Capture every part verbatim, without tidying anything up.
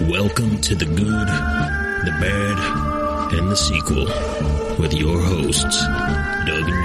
Welcome to the good, the bad, and the sequel with your hosts, Doug and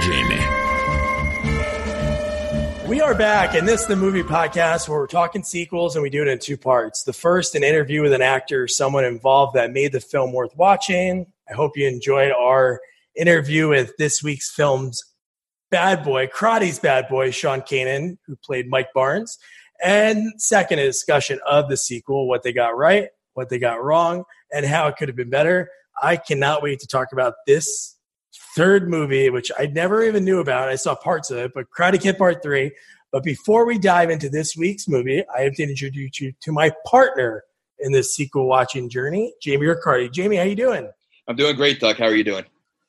Jamie. We are back, and this is the movie podcast where we're talking sequels, and we do it in two parts. The first, an interview with an actor or someone involved that made the film worth watching. I hope you enjoyed our interview with this week's film's bad boy, Karate's bad boy, Sean Kanan, who played Mike Barnes. And second, a discussion of the sequel, what they got right, what they got wrong, and how it could have been better. I cannot wait to talk about this third movie, which I never even knew about. I saw parts of it, but Karate Kid Part three. But before we dive into this week's movie, I have to introduce you to my partner in this sequel watching journey, Jamie Riccardi. Jamie, how you doing? I'm doing great, Doug. How are you doing?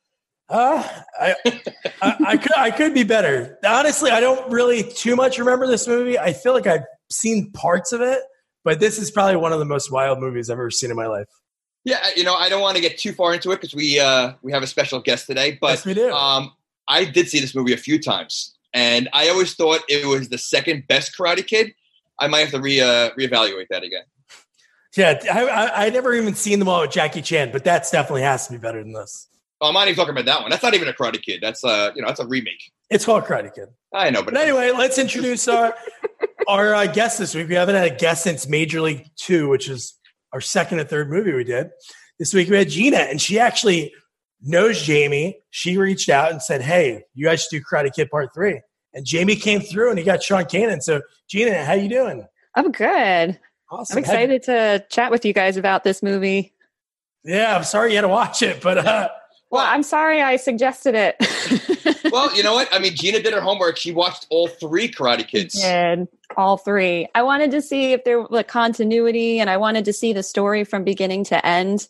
Uh, I, I, I could I could be better. Honestly, I don't really too much remember this movie. I feel like I've seen parts of it, but this is probably one of the most wild movies I've ever seen in my life. Yeah, you know, I don't want to get too far into it because we uh, we have a special guest today. But yes, we do. Um, I did see this movie a few times, and I always thought it was the second best Karate Kid. I might have to re uh, reevaluate that again. Yeah, I, I, I never even seen the one with Jackie Chan, but that's definitely has to be better than this. Oh, I'm not even talking about that one. That's not even a Karate Kid. That's uh, you know, that's a remake. It's called Karate Kid. I know, but, but anyway, let's introduce our our uh, guest this week. We haven't had a guest since Major League Two, which is our second and third movie we did. This week we had Gina, and she actually knows Jamie. She reached out and said, "Hey, you guys should do Karate Kid Part Three." And Jamie came through, and he got Sean Kanan. So, Gina, how you doing? I'm good. Awesome. I'm excited to chat with you guys about this movie. Yeah, I'm sorry you had to watch it, but uh, well, I'm sorry I suggested it. Well, you know what? I mean, Gina did her homework. She watched all three Karate Kids. Did all three. I wanted to see if there was continuity, and I wanted to see the story from beginning to end.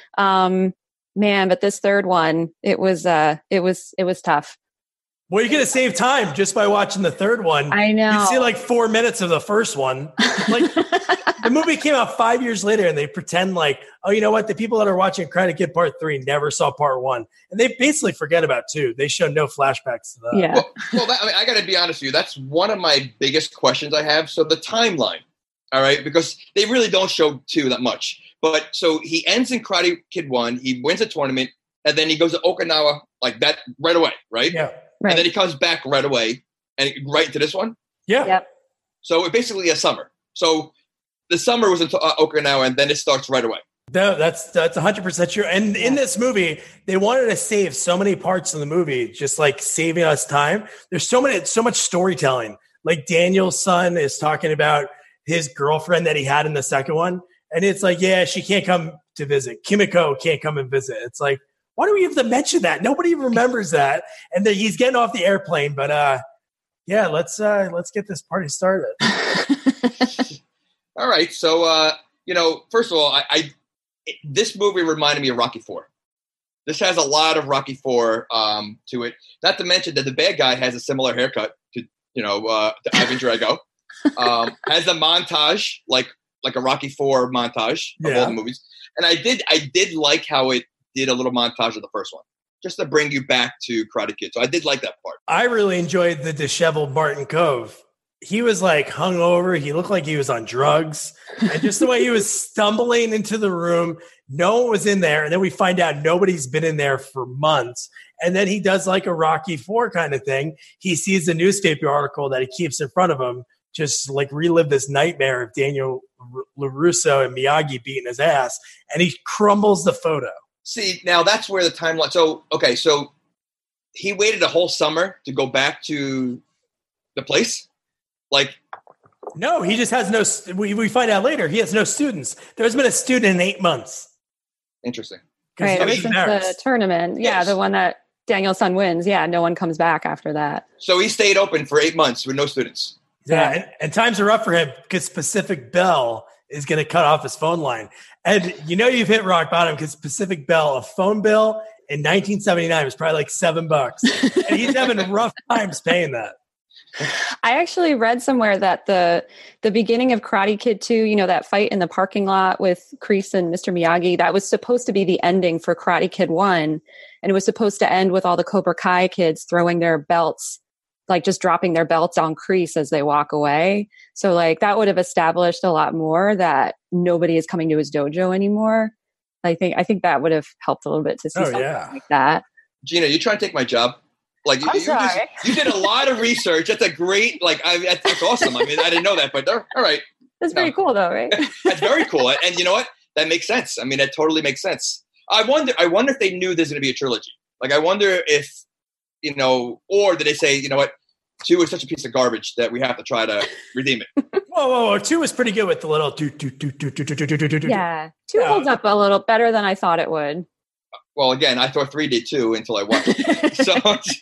Um, man, but this third one, it was uh, it was it was tough. Well, you're going to save time just by watching the third one. I know. You see like four minutes of the first one. Like the movie came out five years later, and they pretend like, oh, you know what? The people that are watching Karate Kid Part Three never saw Part One, and they basically forget about two. They show no flashbacks to that. Yeah. Well, well that, I mean, I got to be honest with you. That's one of my biggest questions I have. So the timeline, all right, because they really don't show two that much. But so he ends in Karate Kid One. He wins a tournament, and then he goes to Okinawa like that right away, right? Yeah. Right. And then he comes back right away and right into this one. Yeah. Yep. So it basically a summer. So the summer was in uh, Okinawa, and then it starts right away. No, that's that's one hundred percent true. And in this movie, they wanted to save so many parts of the movie, just like saving us time. There's so many, so much storytelling. Like Daniel's son is talking about his girlfriend that he had in the second one, and it's like, yeah, she can't come to visit. Kimiko can't come and visit. It's like, why do we have to mention that? Nobody remembers that. And then he's getting off the airplane. But uh, yeah, let's uh, let's get this party started. All right. So, uh, you know, first of all, I, I it, this movie reminded me of Rocky Four. This has a lot of Rocky Four um, to it. Not to mention that the bad guy has a similar haircut to, you know, uh, to Ivan Drago. um, has a montage like like a Rocky Four montage of Yeah. all the movies. And I did I did like how it did a little montage of the first one, just to bring you back to Karate Kid. So I did like that part. I really enjoyed the disheveled Martin Kove. He was like hungover. He looked like he was on drugs. And just the way he was stumbling into the room, no one was in there. And then we find out nobody's been in there for months. And then he does like a Rocky Four kind of thing. He sees the newspaper article that he keeps in front of him, just like relive this nightmare of Daniel LaRusso and Miyagi beating his ass. And he crumbles the photo. See, now that's where the timeline. So, okay, so he waited a whole summer to go back to the place? Like, no, he just has no, we, we find out later, he has no students. There's been a student in eight months. Interesting. Right, ever since the tournament. Yeah, Yes. the one that Daniel's son wins. Yeah, no one comes back after that. So he stayed open for eight months with no students. Yeah, and, and times are rough for him because Pacific Bell is going to cut off his phone line. And you know you've hit rock bottom because Pacific Bell, a phone bill in nineteen seventy-nine was probably like seven bucks. And he's having rough times paying that. I actually read somewhere that the the beginning of Karate Kid two, you know, that fight in the parking lot with Kreese and Mister Miyagi, that was supposed to be the ending for Karate Kid one. And it was supposed to end with all the Cobra Kai kids throwing their belts like just dropping their belts on Kreese as they walk away. So like that would have established a lot more that nobody is coming to his dojo anymore. I think I think that would have helped a little bit to see Oh, something yeah. like that. Gina, you trying to take my job? Like you, I'm you, sorry. just, you did a lot of research. That's a great, like, I, that's, that's awesome. I mean, I didn't know that, but all right. That's No. pretty cool though, right? That's very cool. And you know what? That makes sense. I mean, that totally makes sense. I wonder, I wonder if they knew there's going to be a trilogy. Like, I wonder if, you know, or did they say, you know what? Two is such a piece of garbage that we have to try to redeem it. Whoa, whoa, whoa. Two was pretty good with the little do, do, do, do, do, do, do, do, do, do. Yeah. Two Yeah. holds up a little better than I thought it would. Well, again, I thought three did too until I watched it. So,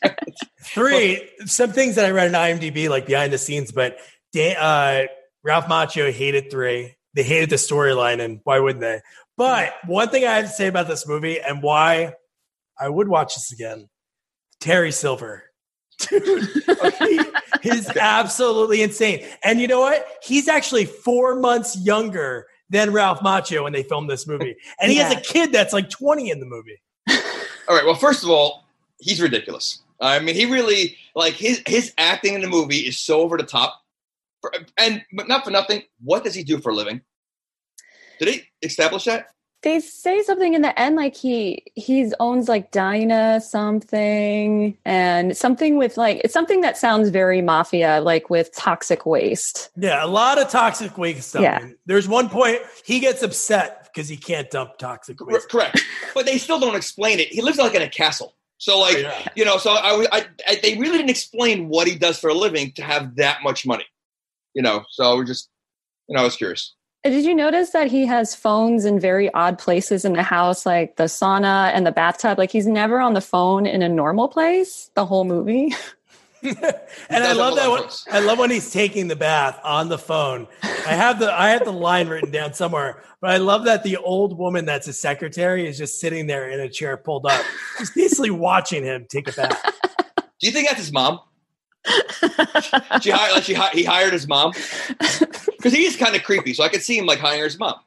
Three, some things that I read in IMDb, like behind the scenes, but Dan, uh, Ralph Macchio hated three. They hated the storyline, and why wouldn't they? But one thing I have to say about this movie and why I would watch this again, Terry Silver. Dude, he is absolutely insane. And you know what? He's actually four months younger than Ralph Macchio when they filmed this movie. And he Yeah. has a kid that's like twenty in the movie. all right. Well, first of all, he's ridiculous. I mean, he really, like, his, his acting in the movie is so over the top. For, and but not for nothing, what does he do for a living? Did he establish that? They say something in the end, like he he's owns like Dyna something and something with like it's something that sounds very mafia, like with toxic waste. Yeah, a lot of toxic waste stuff. Yeah. There's one point he gets upset because he can't dump toxic R- waste. correct. But they still don't explain it. He lives like in a castle. So, like, Oh, yeah. you know, so I, I, I, they really didn't explain what he does for a living to have that much money. You know, so we're just, you know, I was curious. Did you notice that he has phones in very odd places in the house, like the sauna and the bathtub? Like he's never on the phone in a normal place the whole movie. and I does love have a that. lot When, of books. I love when he's taking the bath on the phone. I have the I have the line written down somewhere, but I love that the old woman that's a secretary is just sitting there in a chair pulled up, just basically watching him take a bath. Do you think that's his mom? she hired, like she, hi- he hired his mom? Because he is kind of creepy, so I could see him, like, hiring his mom.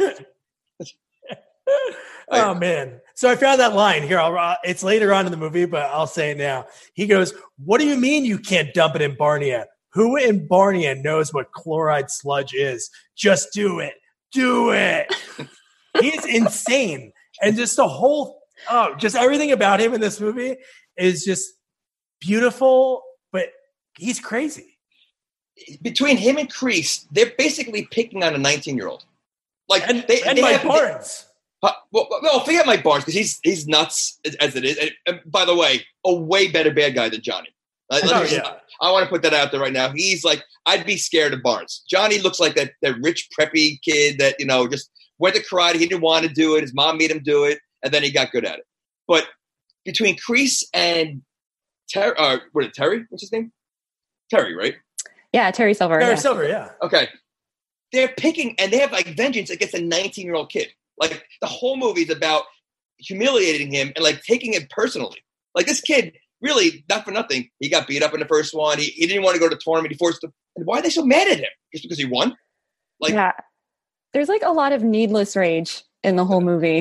Oh man! So I found that line here. I'll, it's later on in the movie, but I'll say it now. He goes, "What do you mean you can't dump it in Barnia? Who in Barnia knows what chloride sludge is? Just do it, do it." He's insane, and just the whole, oh, just everything about him in this movie is just beautiful. But he's crazy. Between him and Kreese, they're basically picking on a nineteen-year-old. Like, And, they, and they Mike have, Barnes. Uh, well, well, forget Mike Barnes because he's he's nuts as, as it is. And, and by the way, a way better bad guy than Johnny. Uh, Oh, let me just- yeah. I want to put that out there right now. He's like, I'd be scared of Barnes. Johnny looks like that that rich preppy kid that, you know, just went to karate. He didn't want to do it. His mom made him do it, and then he got good at it. But between Kreese and Terry, uh, what is it, Terry? What's his name? Terry, right? Yeah, Terry Silver. Terry Yeah. Silver, yeah. Okay. They're picking, and they have like vengeance against a nineteen-year-old kid. Like the whole movie is about humiliating him and like taking it personally. Like this kid, really, not for nothing, he got beat up in the first one. He, he didn't want to go to the tournament. He forced him. And why are they so mad at him? Just because he won? Like, yeah. There's like a lot of needless rage in the whole movie.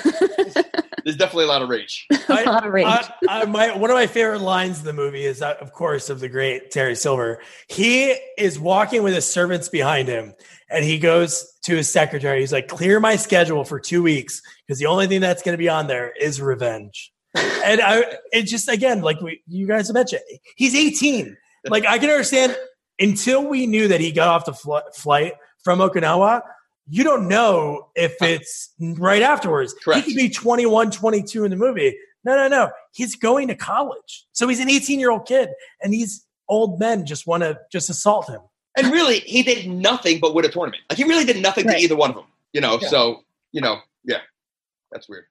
there's definitely a lot of rage. a lot of rage. I, I, my, one of my favorite lines in the movie is, uh, of course, of the great Terry Silver. He is walking with his servants behind him, and he goes to his secretary. He's like, "Clear my schedule for two weeks because the only thing that's going to be on there is revenge." And I, it just again, like we, you guys mentioned, he's eighteen. Like I can understand until we knew that he got off the fl- flight from Okinawa. You don't know if it's right afterwards. Correct. He could be twenty-one, twenty-two in the movie. No, no, no. He's going to college. So he's an eighteen-year-old kid, and these old men just want to just assault him. And really, he did nothing but win a tournament. Like he really did nothing Right. to either one of them. You know, Yeah. so, you know, yeah, that's weird.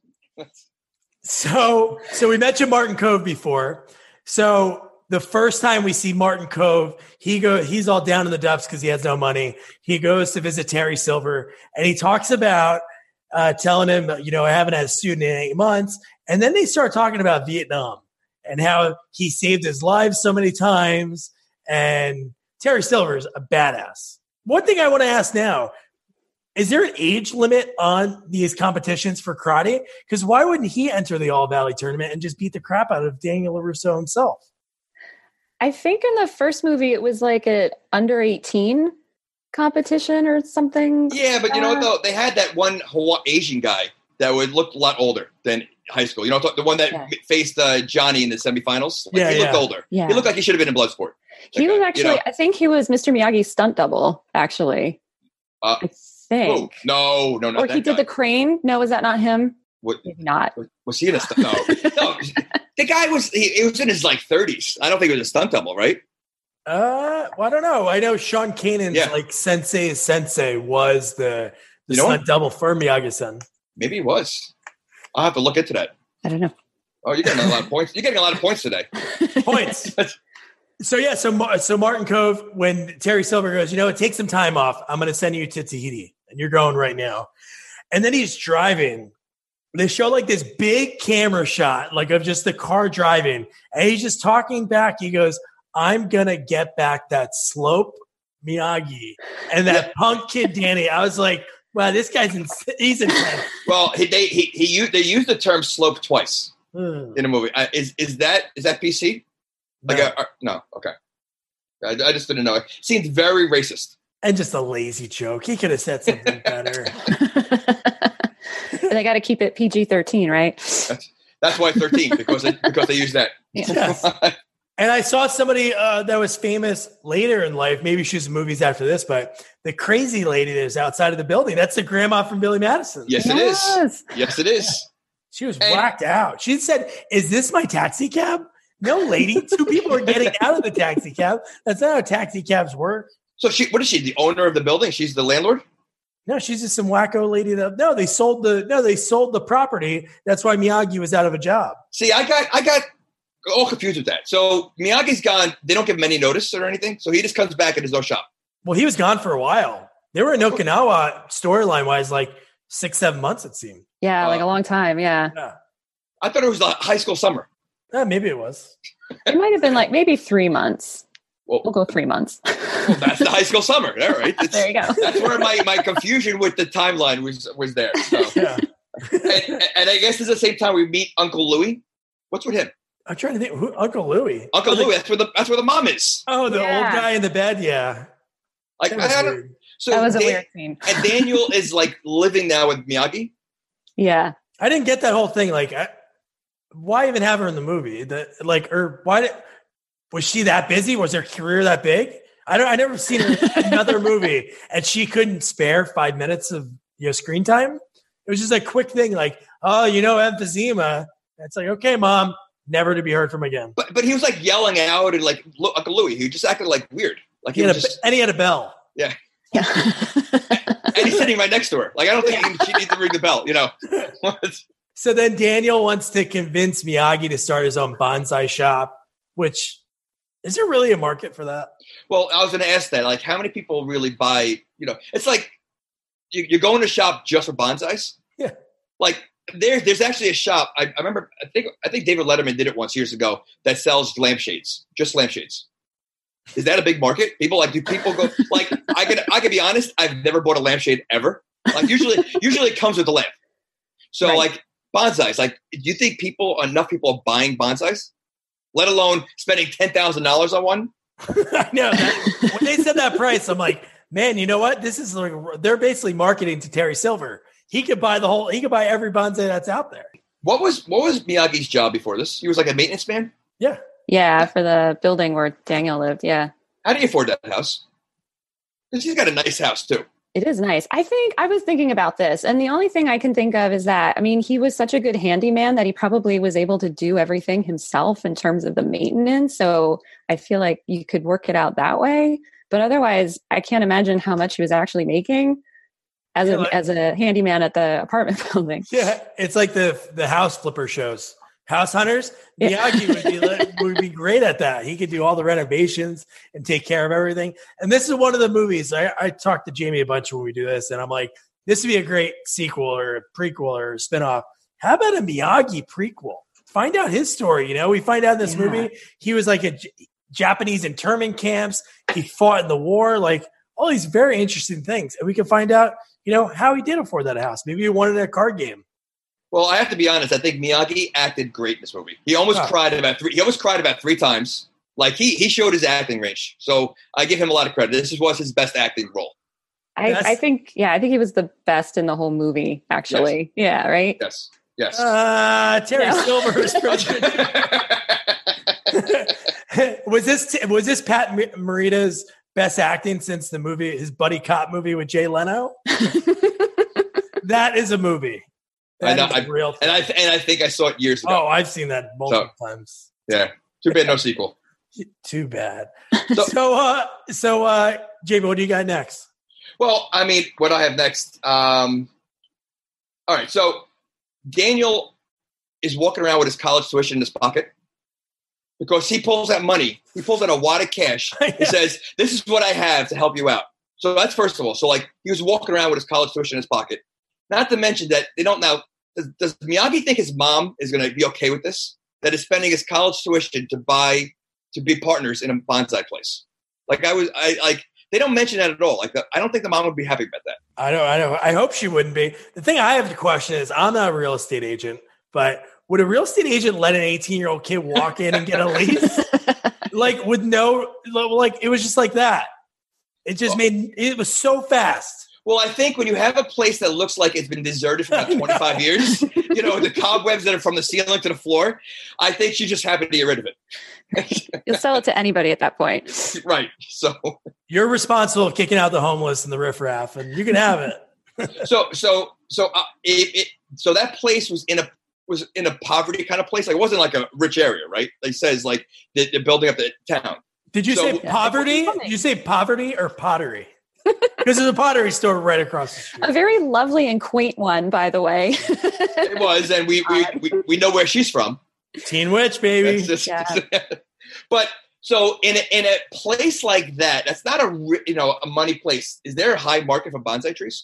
So, so we mentioned Martin Cove before. So the first time we see Martin Cove, he go he's all down in the dumps because he has no money. He goes to visit Terry Silver, and he talks about uh, telling him, you know, I haven't had a student in eight months. And then they start talking about Vietnam and how he saved his life so many times. And Terry Silver is a badass. One thing I want to ask now, is there an age limit on these competitions for karate? Because why wouldn't he enter the All Valley tournament and just beat the crap out of Daniel LaRusso himself? I think in the first movie it was like a under eighteen competition or something. Yeah, but you know what though? They had that one Hawaii Asian guy that would look a lot older than high school. You know, the one that yeah. faced uh, Johnny in the semifinals. Like, yeah, he looked yeah. older. Yeah. He looked like he should have been in Bloodsport. He like, was actually, you know. I think he was Mister Miyagi's stunt double, actually. Uh, I think. Oh, no, no, not Or that he did guy. the crane. No, was that not him? What, Maybe not. Was he in a stunt? No. no. The guy was, he, he was in his like thirties. I don't think it was a stunt double, right? Uh, well, I don't know. I know Sean Kanan's Yeah. like Sensei Sensei was the, the You know stunt what? double for Miyagi-san. Maybe he was. I'll have to look into that. I don't know. Oh, you're getting a lot of points. You're getting a lot of points today. Points. So yeah, so Mar- so Martin Cove, when Terry Silver goes, you know, take some time off. I'm going to send you to Tahiti, and you're going right now. And then he's driving. They show like this big camera shot, like of just the car driving, and he's just talking back. He goes, "I'm gonna get back that slope, Miyagi, and that Yeah. punk kid Danny." I was like, "Wow, this guy's in- he's intense." Well, he, they he, he used they used the term slope twice Hmm. in a movie. Uh, is is that is that P C? Like No. a, uh, no, okay. I, I just didn't know. It seems very racist. And just a lazy joke. He could have said something better. They got to keep it P G thirteen, right? That's that's why thirteen because they, because they use that. Yes. And I saw somebody uh, that was famous later in life. Maybe she was in movies after this, but the crazy lady that is outside of the building, that's the grandma from Billy Madison. Yes, it is. Yes. Yes, it is. She was And- whacked out. She said, "Is this my taxi cab?" No, lady. Two people are getting out of the taxi cab. That's not how taxi cabs work. So she, what is she? The owner of the building? She's the landlord. No, she's just some wacko lady. That no, they sold the no, they sold the property. That's why Miyagi was out of a job. See, I got I got all confused with that. So Miyagi's gone. They don't give him any notice or anything. So he just comes back at his own shop. Well, he was gone for a while. They were in Okinawa storyline wise, like six, seven months. It seemed. Yeah, Uh, like a long time. Yeah. Yeah, I thought it was the high school summer. Eh, maybe it was. It might have been like maybe three months. Well, We'll go three months. well that's the high school summer. All right. It's- There you go. That's where my, my confusion with the timeline was was there. So. Yeah, and, and I guess it's the same time we meet Uncle Louie. What's with him? I'm trying to think. Who, Uncle Louie. Uncle oh, the- Louie. That's where the that's where the mom is. Oh, the Yeah. old guy in the bed. Yeah, Like That I was don't, weird. so That was a Dan- weird scene. And Daniel is like living now with Miyagi. Yeah. I didn't get that whole thing. Like, I, why even have her in the movie? The like, or why did, was she that busy? Was her career that big? I don't. I never seen her in another movie, and she couldn't spare five minutes of you know screen time. It was just a quick thing, like, oh, you know, emphysema. It's like, okay, mom, never to be heard from again. But but he was like yelling out and like look, Uncle Louie. He just acted like weird. Like He he had was a, just, and he had a bell. yeah. Yeah. And he's sitting right next to her. Like I don't think he, she needs to ring the bell. You know. So then Daniel wants to convince Miyagi to start his own bonsai shop, which is there really a market for that? Well, I was going to ask that. Like, how many people really buy? You know, it's like you, you're going to shop just for bonsais. Yeah. Like there, there's actually a shop. I, I remember. I think I think David Letterman did it once years ago. That sells lampshades, just lampshades. Is that a big market? People like do people go like I can I can be honest. I've never bought a lampshade ever. Like usually usually it comes with the lamp. So Right. like bonsais. Like, do you think people enough people are buying bonsais? Let alone spending ten thousand dollars on one. I know. That, when they said that price, I'm like, man, you know what? This is like they're basically marketing to Terry Silver. He could buy the whole. He could buy every bonsai that's out there. What was what was Miyagi's job before this? He was like a maintenance man. Yeah. Yeah, for the building where Daniel lived. Yeah. How do you afford that house? Because he's got a nice house too. It is nice. I think I was thinking about this, and the only thing I can think of is that, I mean, he was such a good handyman that he probably was able to do everything himself in terms of the maintenance. So I feel like you could work it out that way. But otherwise, I can't imagine how much he was actually making as Yeah, a like- as a handyman at the apartment building. Yeah. It's like the the house flipper shows. House hunters. Yeah. Miyagi would be li- would be great at that. He could do all the renovations and take care of everything. And this is one of the movies. I, I talked to Jamie a bunch when we do this, and I'm like, this would be a great sequel or a prequel or a spinoff. How about a Miyagi prequel? Find out his story. You know, we find out in this Yeah. movie he was like a J- Japanese internment camps. He fought in the war. Like all these very interesting things, and we can find out, you know, how he did afford that house. Maybe he wanted a card game. Well, I have to be honest. I think Miyagi acted great in this movie. He almost Oh. cried about three. He almost cried about three times Like he he showed his acting range, so I give him a lot of credit. This was his best acting role. I, I think, yeah, I think he was the best in the whole movie. Actually, yes. Yeah, right. Yes, yes. Uh, Terry no. Silver is was this was this Pat Morita's best acting since the movie, his buddy cop movie with Jay Leno? That is a movie. That I know, is a real and I and I think I saw it years ago. Oh, I've seen that multiple so, times. Yeah, too bad no sequel. Too bad. So, so, uh, so, uh, J B, what do you got next? Well, I mean, what I have next. Um, all right, so Daniel is walking around with his college tuition in his pocket because he pulls out money. He pulls out a wad of cash. He yeah. says, "This is what I have to help you out." So that's first of all. So like he was walking around with his college tuition in his pocket. Not to mention that they don't now. Does, does Miyagi think his mom is going to be okay with this? That is spending his college tuition to buy to be partners in a bonsai place. Like I was, I like. They don't mention that at all. Like, the, I don't think the mom would be happy about that. I don't. I don't. I hope she wouldn't be. The thing I have to question is, I'm not a real estate agent, but would a real estate agent let an eighteen-year-old kid walk in and get a lease, like with no, like it was just like that. It just well, made it was so fast. Well, I think when you have a place that looks like it's been deserted for about twenty-five years, you know, the cobwebs that are from the ceiling to the floor, I think she's just happy to get rid of it. You'll sell it to anybody at that point. Right. So you're responsible for kicking out the homeless and the riffraff, and you can have it. so, so, so, uh, it, it, so that place was in a was in a poverty kind of place. Like it wasn't like a rich area, right? Like it says, like they're, they're building up the town. Did you so, say poverty? Yeah, Did you say poverty or pottery? Because there's a pottery store right across the street. A very lovely and quaint one, by the way. It was, and we we, we we know where she's from. Teen Witch, baby. Just, yeah. But so in a, in a place like that, that's not a you know a money place. Is there a high market for bonsai trees?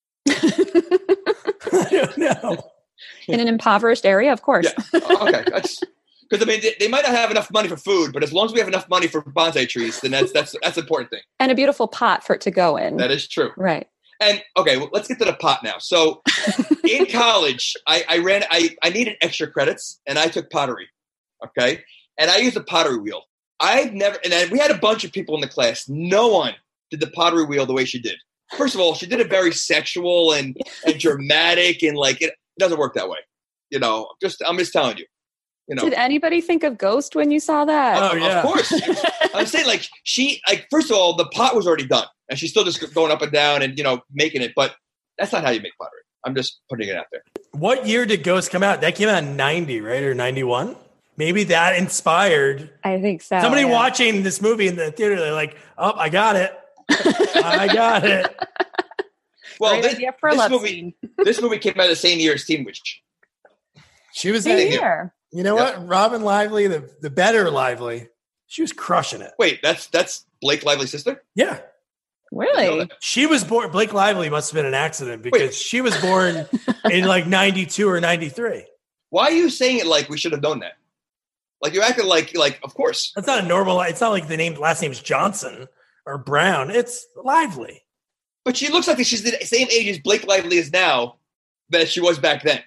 I don't know. In an impoverished area, of course. Yeah. Okay, that's because I mean they, they might not have enough money for food, but as long as we have enough money for bonsai trees, then that's that's that's an important thing. And a beautiful pot for it to go in. That is true. Right. And okay, well, let's get to the pot now. So in college, I, I ran, I, I needed extra credits and I took pottery. Okay. And I used the pottery wheel. I've never, and then we had a bunch of people in the class. No one did the pottery wheel the way she did. First of all, she did it very sexual and, and dramatic and like, it, it doesn't work that way. You know, just, I'm just telling you. You know. Did anybody think of Ghost when you saw that? Oh, yeah. Of course. I'm saying like she, like, first of all, the pot was already done and she's still just going up and down and, you know, making it. But that's not how you make pottery. I'm just putting it out there. What year did Ghost come out? That came out in ninety, right? Or ninety-one? Maybe that inspired. I think so. Somebody yeah. watching this movie in the theater, they're like, oh, I got it. I got it. Well, this, this movie, scene. This movie came out the same year as Teen Witch. She was same in year. You know yep. what? Robin Lively, the, the better Lively, she was crushing it. Wait, that's that's Blake Lively's sister? Yeah. Really? She was born, Blake Lively must have been an accident because Wait. she was born in like ninety-two or ninety-three. Why are you saying it like we should have known that? Like you're acting like, like of course. That's not a normal, it's not like the name, last name's Johnson or Brown. It's Lively. But she looks like she's the same age as Blake Lively is now that she was back then.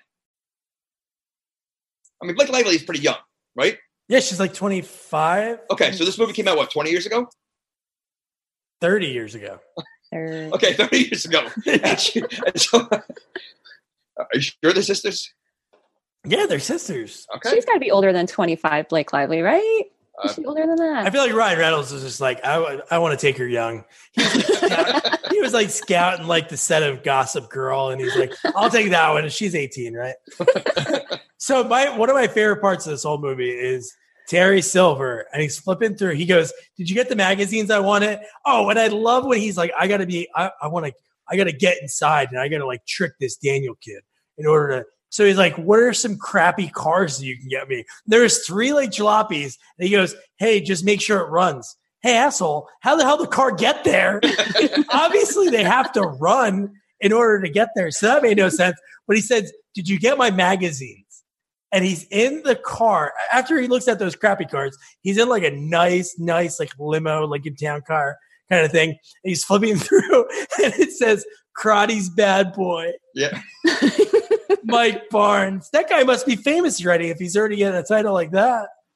I mean, Blake Lively is pretty young, right? Yeah, she's like twenty-five. Okay, so this movie came out, what, twenty years ago? thirty years ago. Okay, thirty years ago. Yeah. And she, and so, are you sure they're sisters? Yeah, they're sisters. Okay. She's got to be older than twenty-five, Blake Lively, right? Is she older than that? I feel like Ryan Reynolds was just like, I, I want to take her young. He was, like, he was like scouting like the set of Gossip Girl, and he's like, I'll take that one. And she's eighteen, right? So my one of my favorite parts of this whole movie is Terry Silver, and he's flipping through. He goes, "Did you get the magazines I wanted?" Oh, and I love when he's like, "I got to be, I, I want to, I got to get inside, and I got to like trick this Daniel kid in order to." So he's like, "What are some crappy cars that you can get me?" There's three like jalopies, and he goes, "Hey, just make sure it runs." Hey, asshole, how the hell did the car get there? Obviously, they have to run in order to get there. So that made no sense. But he says, "Did you get my magazines?" And he's in the car. After he looks at those crappy cars, he's in like a nice, nice like limo, like a town car kind of thing. And he's flipping through, and it says, "Karate's bad boy." Yeah. Mike Barnes. That guy must be famous already if he's already getting a title like that.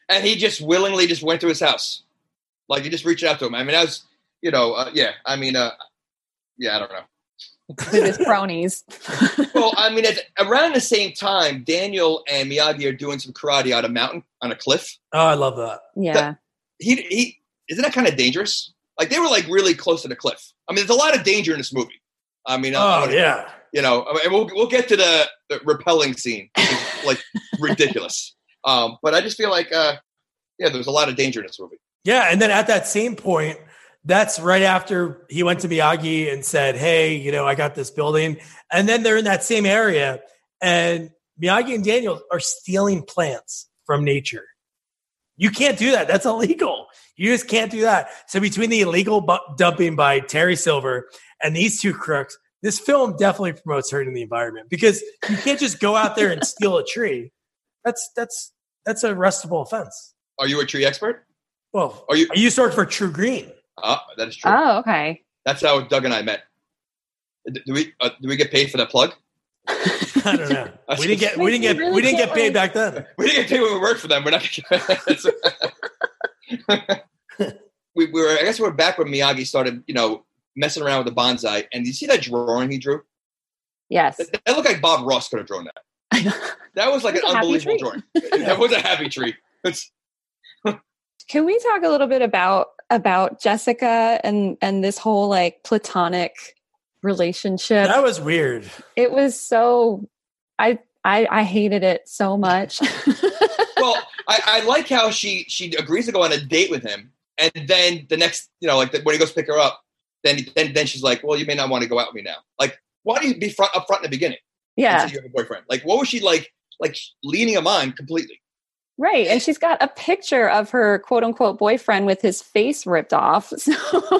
and he just willingly just went to his house. Like, he just reached out to him. I mean, that was, you know, uh, yeah, I mean, uh, yeah, I don't know. With his cronies. Well, I mean, at, around the same time, Daniel and Miyagi are doing some karate on a mountain, on a cliff. Oh, I love that. Yeah. That, he, he, isn't that kind of dangerous? Like, they were, like, really close to the cliff. I mean, there's a lot of danger in this movie. I mean, oh, I, I yeah. You know, I mean, we'll, we'll get to the, the repelling scene. It's, like, ridiculous. Um, but I just feel like, uh, yeah, there's a lot of danger in this movie. Yeah, and then at that same point, that's right after he went to Miyagi and said, hey, you know, I got this building. And then they're in that same area, and Miyagi and Daniel are stealing plants from nature. You can't do that. That's illegal. You just can't do that. So between the illegal bu- dumping by Terry Silver and these two crooks, this film definitely promotes hurting the environment, because you can't just go out there and steal a tree. That's that's that's a arrestable offense. Are you a tree expert? Well, are you? I used to work for True Green. Ah, that is true. Oh, okay. That's how Doug and I met. Do we uh, do we get paid for that plug? I don't know. We didn't get we didn't get really we didn't get can't, paid like- back then. We didn't get paid when we worked for them. We're not. we, we were. I guess we were back when Miyagi started, you know, messing around with the bonsai. And you see that drawing he drew? Yes. That, that looked like Bob Ross could have drawn that. That was like It was an a happy unbelievable tree. drawing. That was a happy tree. It's, Can we talk a little bit about about Jessica and and this whole like platonic relationship? That was weird. It was so I I, I hated it so much. well, I, I like how she she agrees to go on a date with him, and then the next, you know, like the, when he goes to pick her up, then then then she's like, "Well, you may not want to go out with me now." Like, why do you be front up front in the beginning? Yeah, you have a boyfriend. Like, what was she like? Like leading him on completely. Right. And she's got a picture of her quote unquote boyfriend with his face ripped off. So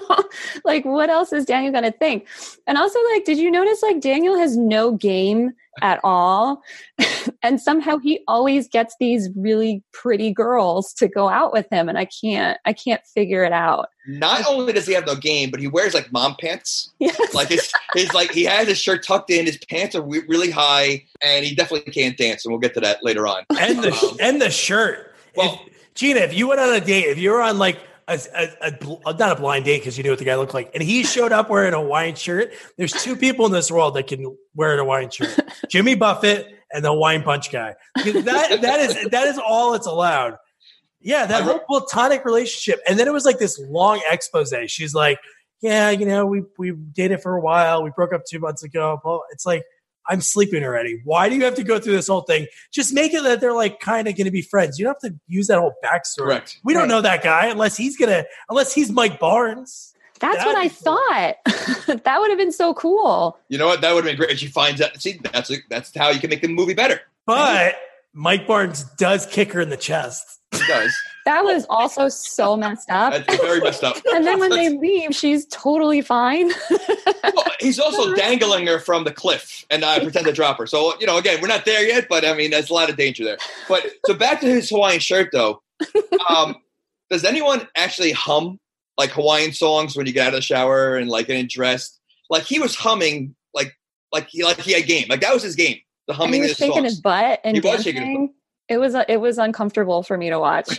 like, what else is Daniel going to think? And also, like, did you notice like Daniel has no game at all? And somehow he always gets these really pretty girls to go out with him. And I can't, I can't figure it out. Not only does he have no game, but he wears like mom pants. Yes. Like his, his like he has his shirt tucked in, his pants are re- really high, and he definitely can't dance. And we'll get to that later on. And the um, and the shirt. Well, if, Gina, if you went on a date, if you were on like a, a, a not a blind date because you knew what the guy looked like, and he showed up wearing a Hawaiian shirt, there's two people in this world that can wear a Hawaiian shirt: Jimmy Buffett and the Hawaiian Punch guy. Because that that is that is all it's allowed. Yeah, that whole platonic relationship. And then it was like this long expose. She's like, yeah, you know, we we dated for a while. We broke up two months ago. But it's like, I'm sleeping already. Why do you have to go through this whole thing? Just make it that they're like kind of going to be friends. You don't have to use that whole backstory. Correct. We don't Right. know that guy unless he's going to, unless he's Mike Barnes. That's That'd what I be cool. thought. That would have been so cool. you know what? That would have been great. She finds out. See, that's a, that's how you can make the movie better. But Mike Barnes does kick her in the chest. He does. That was also so messed up. That's very messed up. And then when they leave, she's totally fine. Well, he's also dangling her from the cliff, and I pretend to drop her. So, you know, again, we're not there yet, but I mean, there's a lot of danger there. But so back to his Hawaiian shirt, though. Um, does anyone actually hum like Hawaiian songs when you get out of the shower and like getting dressed? Like he was humming, like like he like he had game. Like that was his game. The And humming he of was his shaking songs. his butt and He was dancing. shaking his It was it was uncomfortable for me to watch.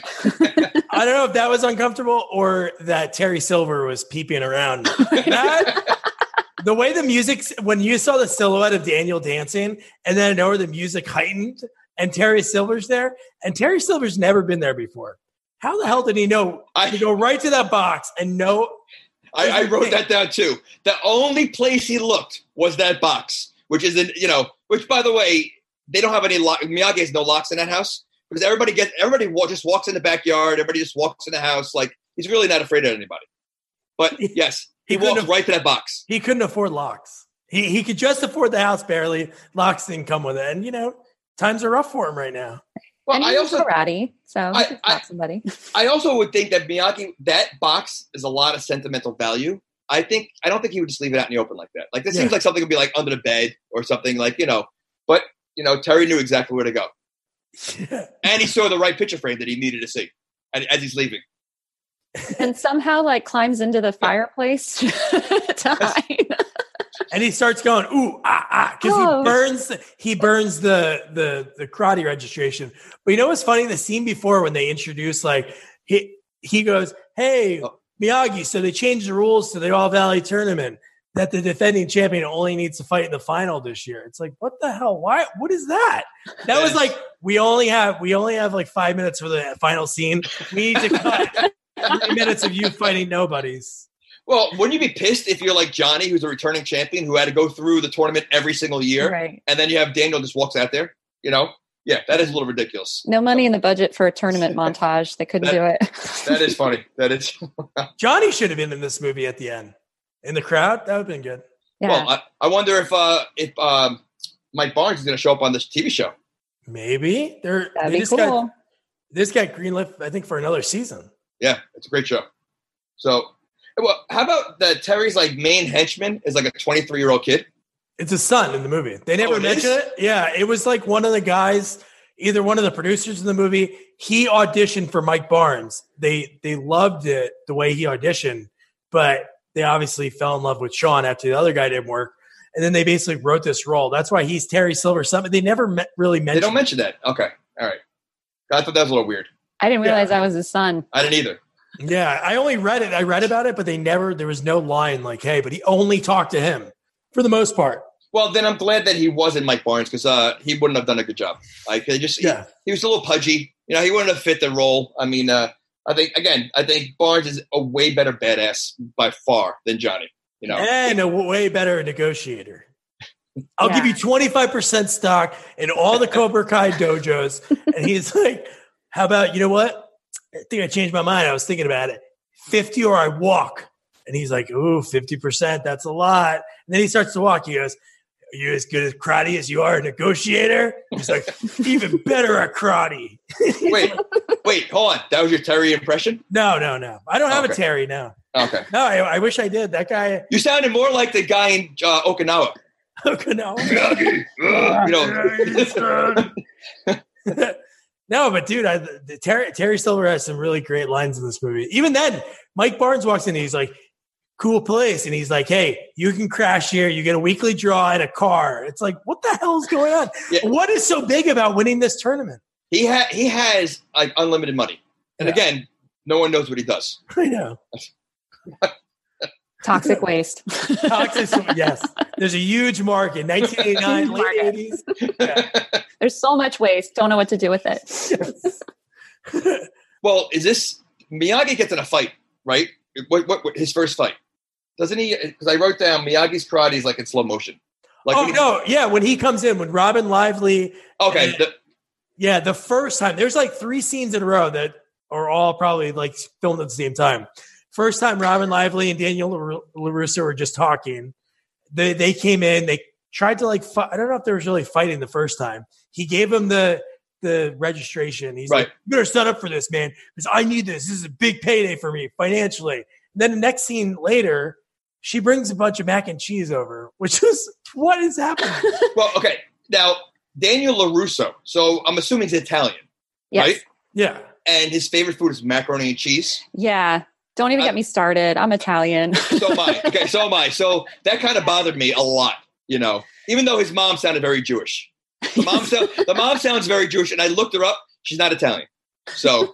I don't know if that was uncomfortable or that Terry Silver was peeping around. That, the way the music, when you saw the silhouette of Daniel dancing, and then I know where the music heightened, and Terry Silver's there, and Terry Silver's never been there before. How the hell did he know I- to go right to that box and know? I, I wrote that down too. The only place he looked was that box, which is in, you know, which by the way, they don't have any lock. Miyagi has no locks in that house because everybody gets, everybody wa- just walks in the backyard. Everybody just walks in the house. Like he's really not afraid of anybody. But yes, he, He couldn't walks have- right to that box. He couldn't afford locks. He he could just afford the house barely. Locks didn't come with it, and you know times are rough for him right now. Well, and I he was also, karate, so I- he could I- stop somebody. I also would think that Miyagi, that box is a lot of sentimental value. I think, I don't think he would just leave it out in the open like that. Like this Yeah. seems like something would be like under the bed or something like, you know, but you know, Terry knew exactly where to go. And he saw the right picture frame that he needed to see as as he's leaving. And somehow like climbs into the fireplace to hide. And he starts going, ooh, ah, ah, because Oh. he burns he burns the the the karate registration. But you know what's funny? The scene before when they introduce like he he goes, hey, Miyagi, so they changed the rules to the All Valley tournament that the defending champion only needs to fight in the final this year. It's like, what the hell? Why? What is that? That was like, we only have we only have like five minutes for the final scene. We need to cut three minutes of you fighting nobodies. Well, wouldn't you be pissed if you're like Johnny, who's a returning champion, who had to go through the tournament every single year, Right. and then you have Daniel just walks out there? You know, yeah, that is a little ridiculous. No money in the budget for a tournament montage. They couldn't That- do it. That is funny. That is. Johnny should have been in this movie at the end. In the crowd, that would have been good. Yeah. Well, I, I wonder if uh, if um, Mike Barnes is going to show up on this T V show. Maybe they're That'd they be just cool. got this got greenlit, I think, for another season. Yeah, it's a great show. So, well, how about that? Terry's like main henchman is like a twenty-three year old kid. It's his son in the movie. They never Oh, it mention is? it. Yeah, it was like one of the guys, either one of the producers in the movie. He auditioned for Mike Barnes. They they loved it the way he auditioned, but they obviously fell in love with Sean after the other guy didn't work. And then they basically wrote this role. That's why he's Terry Silver. Something they never me- really They mentioned. don't mention that. Okay, all right. I thought that was a little weird. I didn't Yeah. realize that was his son. I didn't either. Yeah, I only read it. I read about it, but they never. There was no line like, "Hey," but he only talked to him for the most part. Well, then I'm glad that he wasn't Mike Barnes because uh, he wouldn't have done a good job. Like they just, Yeah. he, he was a little pudgy. You know, he wouldn't have fit the role. I mean, uh, I think again, I think Barnes is a way better badass by far than Johnny. You know, And a w- way better negotiator. I'll Yeah. give you twenty-five percent stock in all the Cobra Kai dojos. And he's like, how about, you know what? I think I changed my mind. I was thinking about it. fifty or I walk. And he's like, ooh, fifty percent. That's a lot. And then he starts to walk. He goes, are you as good at karate as you are a negotiator? He's like, even better at karate. wait, wait, hold on. That was your Terry impression? No, no, no. I don't have a Okay. Terry now. Okay. No, I, I wish I did. That guy, You sounded more like the guy in uh, Okinawa. no. You know, No, but dude, I, the, Terry, Terry Silver has some really great lines in this movie. Even then, Mike Barnes walks in and he's like, cool place. And he's like, hey, you can crash here. You get a weekly draw in a car. It's like, what the hell is going on? Yeah. What is so big about winning this tournament? he ha- he has like unlimited money, and Yeah. again, no one knows what he does. I know. Toxic waste. Toxic, yes. There's a huge market. nineteen eighty-nine, Huge late market. eighties. Yeah. There's so much waste. Don't know what to do with it. Yes. Well, is this Miyagi gets in a fight, right? What, what, what his first fight? Doesn't he? Because I wrote down Miyagi's karate is like in slow motion. Like Oh, when he- no. Yeah. When he comes in, when Robin Lively. Okay, the, Yeah, the first time there's like three scenes in a row that are all probably like filmed at the same time. First time, Robin Lively and Daniel La- LaRusso were just talking. They they came in. They tried to like. Fi- I don't know if they were really fighting the first time. He gave him the the registration. He's Right. like, "You better set up for this, man, because I need this. This is a big payday for me financially." And then the next scene later, she brings a bunch of mac and cheese over, which is what is happening. well, okay. Now Daniel LaRusso. So I'm assuming he's Italian, Yes. right? Yeah. And his favorite food is macaroni and cheese. Yeah. Don't even I- get me started. I'm Italian. So am I. Okay, so am I. So that kind of bothered me a lot, you know, even though his mom sounded very Jewish. The mom, so, the mom sounds very Jewish, and I looked her up. She's not Italian. So,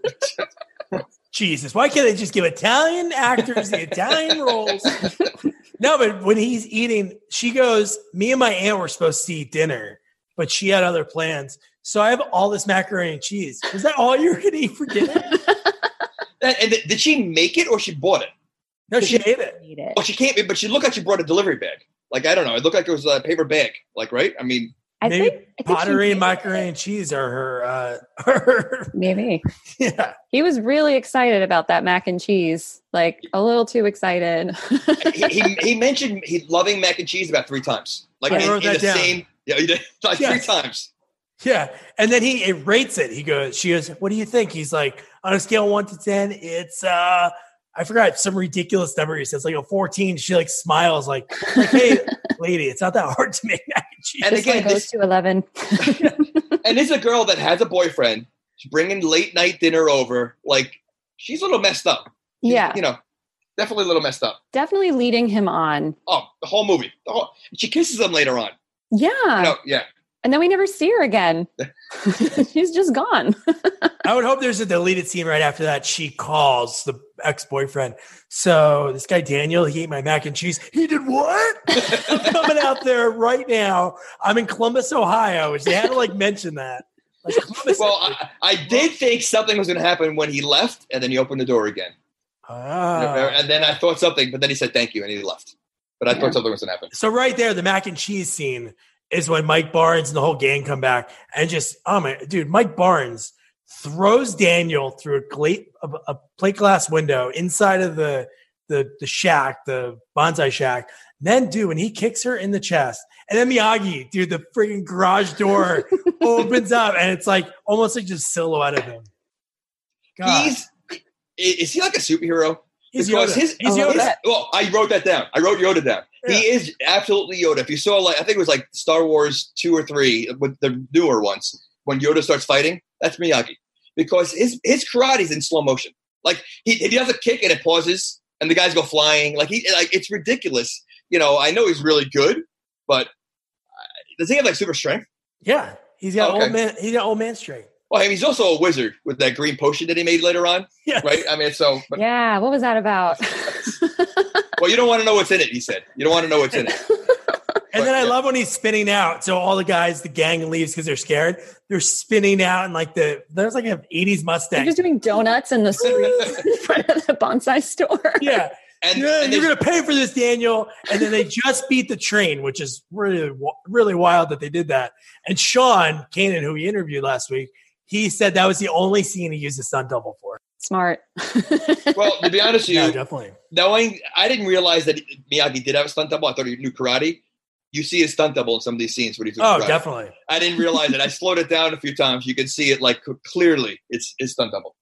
Jesus, why can't they just give Italian actors the Italian roles? No, but when he's eating, she goes, me and my aunt were supposed to eat dinner, but she had other plans. So I have all this macaroni and cheese. Was that all you were going to eat for dinner? and, and did she make it or she bought it? No, she ate it. Eat it. Oh, she can't, but she looked like she brought a delivery bag. Like, I don't know. It looked like it was a paper bag. Like, right? I mean, I Maybe think, I think she pottery and made macaroni and cheese are her. Uh, her Maybe. yeah. He was really excited about that mac and cheese. Like a little too excited. he, he, he mentioned he loving mac and cheese about three times. Like, I in, wrote in that the down. same, yeah, he did, like Yes. three times. Yeah. And then he it rates it. He goes, she goes, what do you think? He's like, on a scale of one to ten, it's, uh, I forgot some ridiculous number. He says like a fourteen. She like smiles like, like hey, lady, it's not that hard to make mac and cheese. And This again, one goes this- to eleven. And this is a girl that has a boyfriend. She's bringing late night dinner over. Like, she's a little messed up. Yeah. You know, Definitely a little messed up. Definitely leading him on. Oh, the whole movie. The whole, she kisses him later on. Yeah. No, yeah. And then we never see her again. She's just gone. I would hope there's a deleted scene right after that. She calls the ex-boyfriend. So this guy, Daniel, he ate my mac and cheese. He did what? I'm coming out there right now. I'm in Columbus, Ohio, which they had to like mention that. Like, Columbus, well, I, I did think something was going to happen when he left, and then he opened the door again. Ah. And then I thought something, but then he said thank you, and he left. But I yeah. thought something was going to happen. So right there, the mac and cheese scene is when Mike Barnes and the whole gang come back and just, oh my, dude, Mike Barnes throws Daniel through a, gla- a, a plate glass window inside of the, the, the shack, the bonsai shack. Then, dude, when he kicks her in the chest, and then Miyagi, dude, the freaking garage door opens up and it's like almost like just silhouette of him. God. He's, is he like a superhero? He's because Yoda. His, He's his, Yoda. Well, I wrote that down. I wrote Yoda down. Yeah. He is absolutely Yoda. If you saw, like, I think it was like Star Wars two or three, with the newer ones, when Yoda starts fighting, that's Miyagi. Because his his karate's in slow motion. Like, he, he does a kick and it pauses, and the guys go flying. Like, he like it's ridiculous. You know, I know he's really good, but does he have, like, super strength? Yeah. He's got oh, okay. old man. He's got old man strength. Well, I mean, he's also a wizard with that green potion that he made later on, yes. right? I mean, so but, yeah. What was that about? Well, you don't want to know what's in it. He said, "You don't want to know what's in it." And but, then I yeah. love when he's spinning out. So all the guys, the gang leaves because they're scared. They're spinning out, and like the there's like an eighties Mustang. They're just doing donuts in the street in front of the bonsai store. Yeah. And, yeah, and you're going to pay for this, Daniel. And then they just beat the train, which is really, really wild that they did that. And Sean Kanan, who we interviewed last week, he said that was the only scene he used a stunt double for. Smart. Well, to be honest with you, yeah, definitely. Knowing, I didn't realize that Miyagi did have a stunt double. I thought he knew karate. You see his stunt double in some of these scenes when he's doing Oh, karate. definitely. I didn't realize it. I slowed it down a few times. You can see it like clearly. It's his stunt double.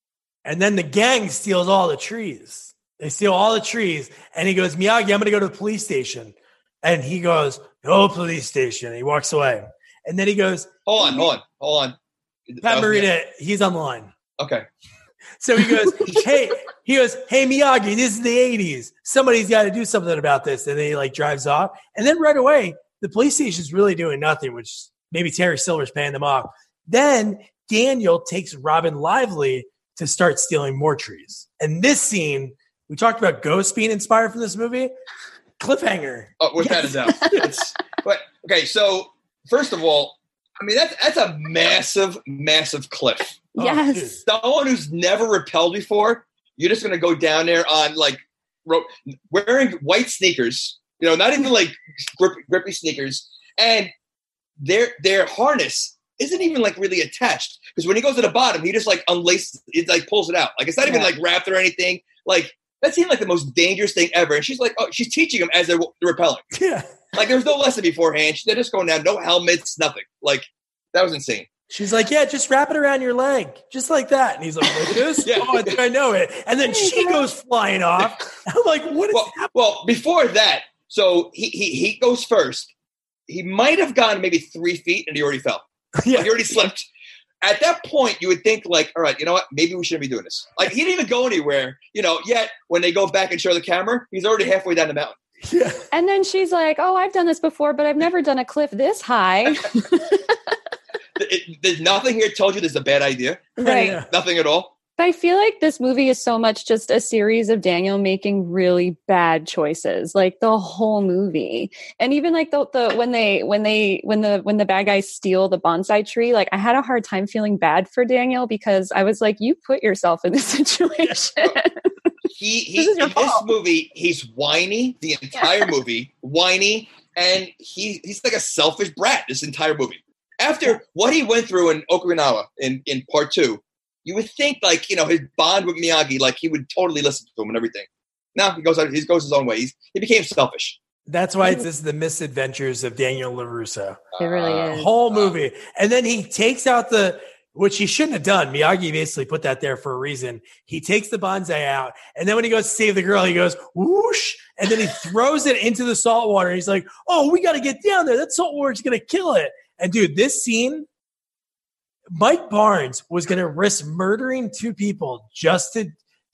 And then the gang steals all the trees. They steal all the trees. And he goes, Miyagi, I'm going to go to the police station. And he goes, no police station. And he walks away. And then he goes, hold on, hold on, hold on. Pat oh, Morita, yeah. he's on the line. Okay. So he goes, hey, he goes, hey, Miyagi, this is the eighties. Somebody's got to do something about this. And then he like drives off. And then right away, the police station's really doing nothing, which maybe Terry Silver's paying them off. Then Daniel takes Robin Lively to start stealing more trees. And this scene, we talked about ghosts being inspired from this movie. Cliffhanger. Oh, without a doubt. It's, but okay, so first of all, I mean that's that's a massive, massive cliff. Yes. Oh, someone who's never rappelled before, you're just gonna go down there on like ro- wearing white sneakers, you know, not even like grip, grippy sneakers, and their their harness isn't even like really attached because when he goes to the bottom, he just like unlaces it, like pulls it out. Like it's not even yeah. like wrapped or anything. Like that seemed like the most dangerous thing ever. And she's like, oh, she's teaching him as they're, they're rappelling. Yeah. Like there's no lesson beforehand. They're just going down, no helmets, nothing. Like that was insane. She's like, yeah, just wrap it around your leg, just like that. And he's like, like this? Yeah. Oh, I think I know it. And then she goes flying off. I'm like, what is well, happening? well, before that, so he, he he goes first. He might have gone maybe three feet and he already fell. Yeah. Like, he already slipped. At that point, you would think like, all right, you know what? Maybe we shouldn't be doing this. Like he didn't even go anywhere, you know, yet when they go back and show the camera, he's already halfway down the mountain. Yeah. And then she's like, oh, I've done this before, but I've never done a cliff this high. it, there's nothing here told you this is a bad idea. Right. Yeah. Nothing at all. But I feel like this movie is so much just a series of Daniel making really bad choices, like the whole movie. And even like the, the when they when they when the when the bad guys steal the bonsai tree, like I had a hard time feeling bad for Daniel because I was like, you put yourself in this situation. He he This is in your this fault. movie, he's whiny the entire movie, whiny, and he he's like a selfish brat this entire movie. After what he went through in Okinawa in, in part two, you would think like, you know, his bond with Miyagi, like he would totally listen to him and everything. No, he goes out, he goes his own way. He's, he became selfish. That's why it's, this is the misadventures of Daniel LaRusso. It really Uh, is. Whole movie. And then he takes out the, which he shouldn't have done. Miyagi basically put that there for a reason. He takes the bonsai out. And then when he goes to save the girl, he goes, whoosh. And then he throws it into the salt water. And he's like, oh, we got to get down there. That salt water is going to kill it. And dude, this scene, Mike Barnes was going to risk murdering two people just to,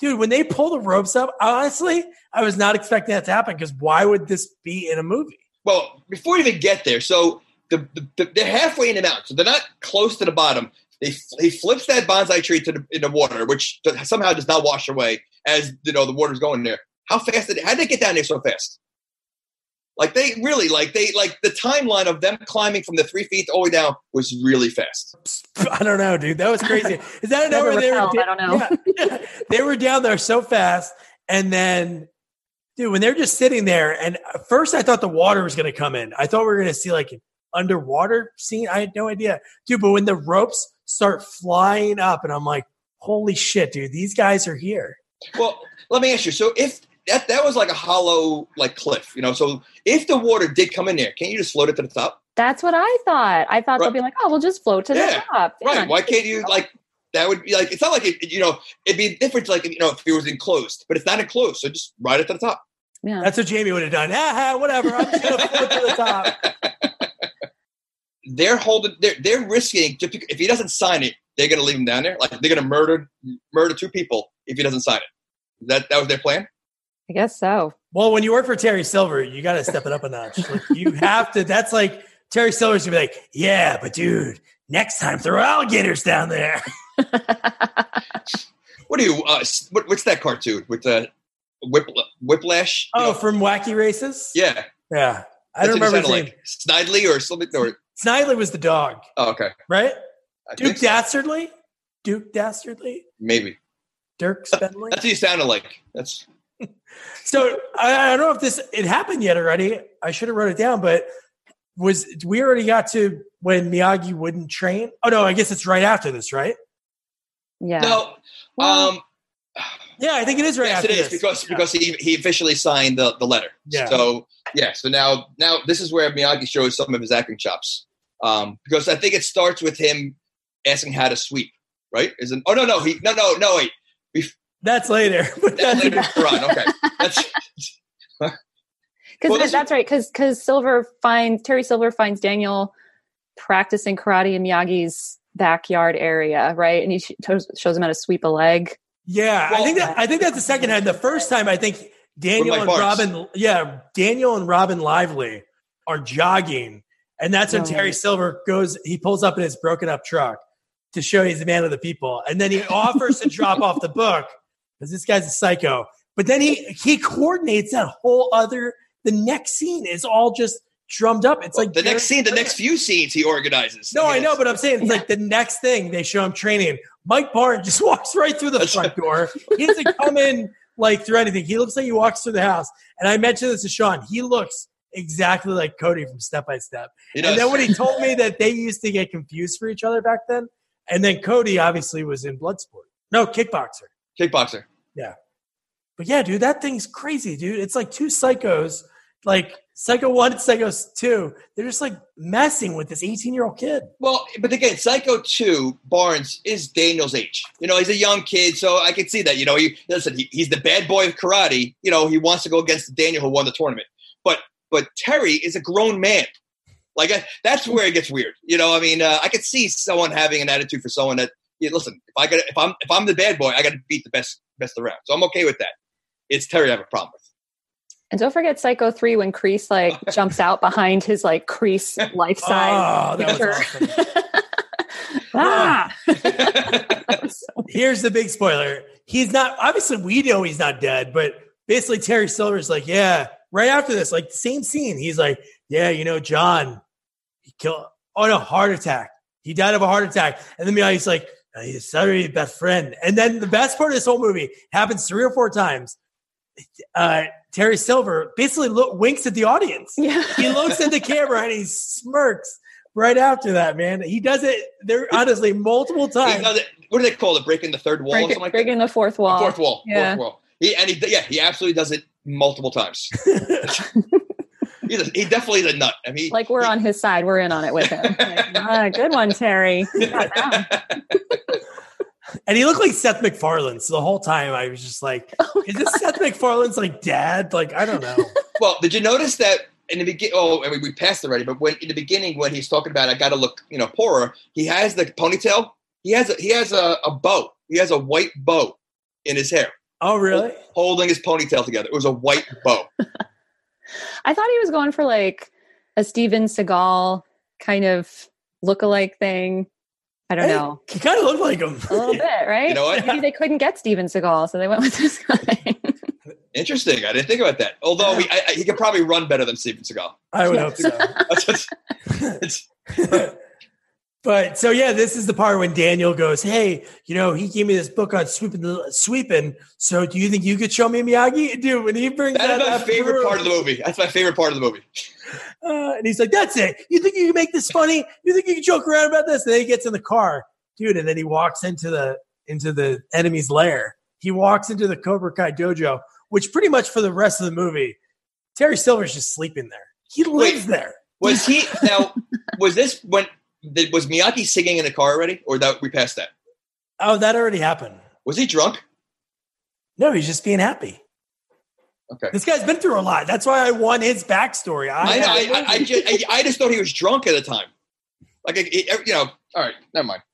dude, when they pull the ropes up, honestly, I was not expecting that to happen because why would this be in a movie? Well, before you even get there, so the, the, they're halfway in the mountain, so they're not close to the bottom. They, he flips that bonsai tree to the, in the water, which somehow does not wash away as you know the water's going there. How fast did how did they get down there so fast? Like they really like they like the timeline of them climbing from the three feet all the way down was really fast. I don't know, dude. That was crazy. Is that an where they were? I don't know. Yeah. They were down there so fast, and then, dude, when they're just sitting there, and at first I thought the water was going to come in. I thought we were going to see like an underwater scene. I had no idea, dude. But when the ropes start flying up, and I'm like, holy shit, dude, these guys are here. Well, let me ask you. So if That that was like a hollow like cliff, you know. So if the water did come in there, can't you just float it to the top? That's what I thought. I thought Right. they'll be like, oh, we'll just float to Yeah. the top. Right? Yeah. Why can't you like that? Would be like it's not like it, you know it'd be different like you know if it was enclosed, but it's not enclosed, so just ride it to the top. Yeah. That's what Jamie would have done. Ah, whatever. I'm just gonna float to the top. They're holding. They're they're risking just because, if he doesn't sign it, they're gonna leave him down there. Like they're gonna murder murder two people if he doesn't sign it. That that was their plan. I guess so. Well, when you work for Terry Silver, you got to step it up a notch. Like, you have to. That's like Terry Silver's gonna be like, yeah, but dude, next time throw alligators down there. What do you? Uh, what, what's that cartoon with the whip, whiplash? You Oh, know? from Wacky Races. Yeah, Yeah. I That's don't what remember it his sounded name. like. Snidely or something. Or Snidely was the dog, oh, okay, right? I Duke think so. Dastardly. Duke Dastardly. Maybe Dirk Spenley. that's what you sounded like. That's So I, I don't know if this it happened yet already. I should have wrote it down, but was we already got to when Miyagi wouldn't train? Oh no, I guess it's right after this, right? Yeah. no. Well- um, Yeah, I think it is right yes, after it is this. because Yeah. because he he officially signed the, the letter. Yeah. So yeah. So now now this is where Miyagi shows some of his acting chops. Um, because I think it starts with him asking how to sweep. Right? Isn't? Oh no no he no no no wait. We, That's later. But that's that's, later in Quran. Okay. That's Because Well, this that's right. Because because Silver finds Terry Silver finds Daniel practicing karate in Miyagi's backyard area, right? And he sh- shows him how to sweep a leg. yeah, I Well- think that I think that's the second time. The first time, I think Daniel With and Mike Barnes. Robin, yeah, Daniel and Robin Lively are jogging, and that's when Right. Terry Silver goes. He pulls up in his broken up truck to show he's a man of the people, and then he offers to drop off the book because this guy's a psycho. But then he he coordinates that whole other. The next scene is all just drummed up. It's like the next very- scene, the next few scenes he organizes. No, I mean, know, it's- but I'm saying it's like the next thing they show him training. Mike Barnes just walks right through the That's front door. He doesn't come in like through anything. He looks like he walks through the house. And I mentioned this to Sean. He looks exactly like Cody from Step by Step. he And does. then when he told me that they used to get confused for each other back then, and then Cody obviously was in Bloodsport. No, kickboxer. Kickboxer. But yeah, dude, that thing's crazy, dude. It's like two psychos, like Psycho one and Psycho two. They're just like messing with this eighteen-year-old kid. Well, but again, Psycho two, Barnes is Daniel's age. You know, he's a young kid, so I can see that. You know, he listen, he, he's the bad boy of karate. You know, he wants to go against Daniel who won the tournament. But but Terry is a grown man. Like I, that's where it gets weird. You know, I mean, uh, I could see someone having an attitude for someone that, yeah, listen, if I got, if I'm, if I'm the bad boy, I got to beat the best, best around. So I'm okay with that. It's Terry I have a problem with. And don't forget Psycho three when Kreese like jumps out behind his like Kreese life size Oh, that was picture. awesome. ah! Here's the big spoiler. He's not, obviously, we know he's not dead, but basically, Terry Silver's like, yeah, right after this, like, same scene. He's like, yeah, you know, John, he killed, oh no, heart attack. He died of a heart attack. And then he's like, he's sorry, best friend. And then the best part of this whole movie happens three or four times. Uh, Terry Silver basically look, winks at the audience. Yeah. He looks at the camera and he smirks right after that, man. He does it there honestly multiple He times. does it, what do they call it? Breaking the third wall or Break, something like breaking that? the fourth wall. Fourth wall. Yeah. Fourth wall. He, and he, yeah, he absolutely does it multiple times. He's a, he definitely is a nut. I mean, Like we're he, on his side. We're in on it with him. Like, ah, good one, Terry. You got that one. And he looked like Seth MacFarlane. So the whole time I was just like, is this Seth MacFarlane's like dad? Like, I don't know. Well, did you notice that in the beginning? Oh, I mean, we passed already, but when in the beginning, when he's talking about, I got to look, you know, poorer. He has the ponytail. He has a he has a, a bow. He has a white bow in his hair. Oh, really? Holding his ponytail together. It was a white bow. I thought he was going for like a Steven Seagal kind of look-alike thing. I don't hey, know. He kind of looked like him. A little bit, right? You know what? Maybe they couldn't get Steven Seagal, so they went with this guy. Interesting. I didn't think about that. Although he, I, I, he could probably run better than Steven Seagal. I would hope so. That's, that's, that's, But so yeah, this is the part when Daniel goes, "Hey, you know, he gave me this book on sweeping, sweeping. So, do you think you could show me Miyagi?" Dude, when he brings that that is my up favorite through, part of the movie. That's my favorite part of the movie. Uh, and he's like, "That's it. You think you can make this funny? You think you can joke around about this?" And then he gets in the car, dude, and then he walks into the into the enemy's lair. He walks into the Cobra Kai dojo, which pretty much for the rest of the movie, Terry Silver's just sleeping there. He lives Wait, there. Was he now? Was this when? Was Miyagi singing in the car already, or that we passed that? Oh, that already happened. Was he drunk? No, he's just being happy. Okay. This guy's been through a lot. That's why I want his backstory. I, I, I, I, I, just, I, I just thought he was drunk at the time. Like, it, it, you know, all right, never mind.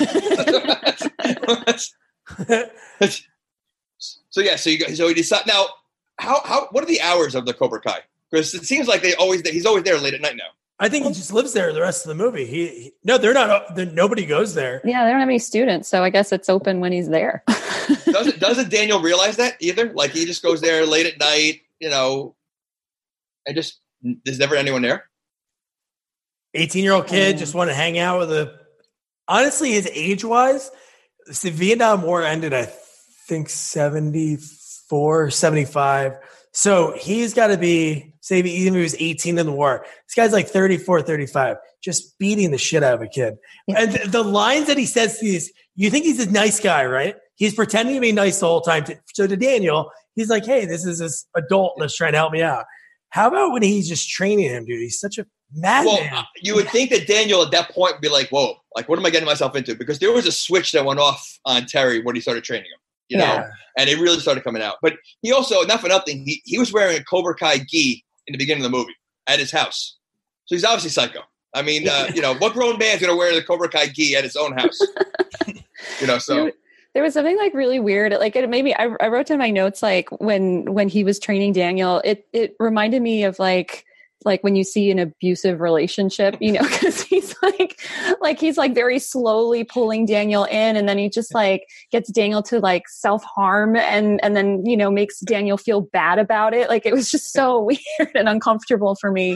So yeah, so you so he decide now. How how what are the hours of the Cobra Kai? Because it seems like they always he's always there late at night now. I think he just lives there the rest of the movie. He, he no, they're not. They're, nobody goes there. Yeah, they don't have any students, so I guess it's open when he's there. doesn't doesn't Daniel realize that either? Like he just goes there late at night, you know, and just there's never anyone there. eighteen-year-old kid just want to hang out with a. Honestly, his age-wise, the Vietnam War ended, I think, seventy-four, seventy-five. So he's got to be, say, even if he was eighteen in the war, this guy's like thirty-four, thirty-five, just beating the shit out of a kid. Yeah. And th- the lines that he says to these, you think he's a nice guy, right? He's pretending to be nice the whole time. To, so to Daniel, he's like, hey, this is this adult that's trying to help me out. How about when he's just training him, dude? He's such a madman. Well, uh, you would think that Daniel at that point would be like, whoa, like, what am I getting myself into? Because there was a switch that went off on Terry when he started training him. You know, yeah. And it really started coming out. But he also, not for nothing, he, he was wearing a Cobra Kai gi in the beginning of the movie at his house. So he's obviously psycho. I mean, uh, you know, what grown man's going to wear the Cobra Kai gi at his own house? You know, so. There was something like really weird. Like it made me, I, I wrote down my notes, like when, when he was training Daniel, it, it reminded me of like, like when you see an abusive relationship, you know, because he's like, like he's like very slowly pulling Daniel in, and then he just like gets Daniel to like self-harm, and and then you know makes Daniel feel bad about it. Like it was just so weird and uncomfortable for me.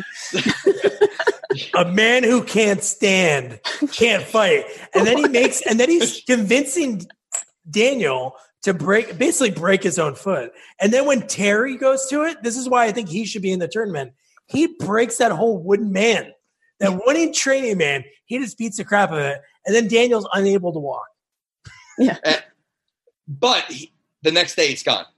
A man who can't stand can't fight, and then he makes, and then he's convincing Daniel to break, basically break his own foot. And then when Terry goes to it, this is why I think he should be in the tournament. He breaks that whole wooden man, that wooden training man. He just beats the crap out of it, and then Daniel's unable to walk. Yeah, uh, but he, the next day it's gone.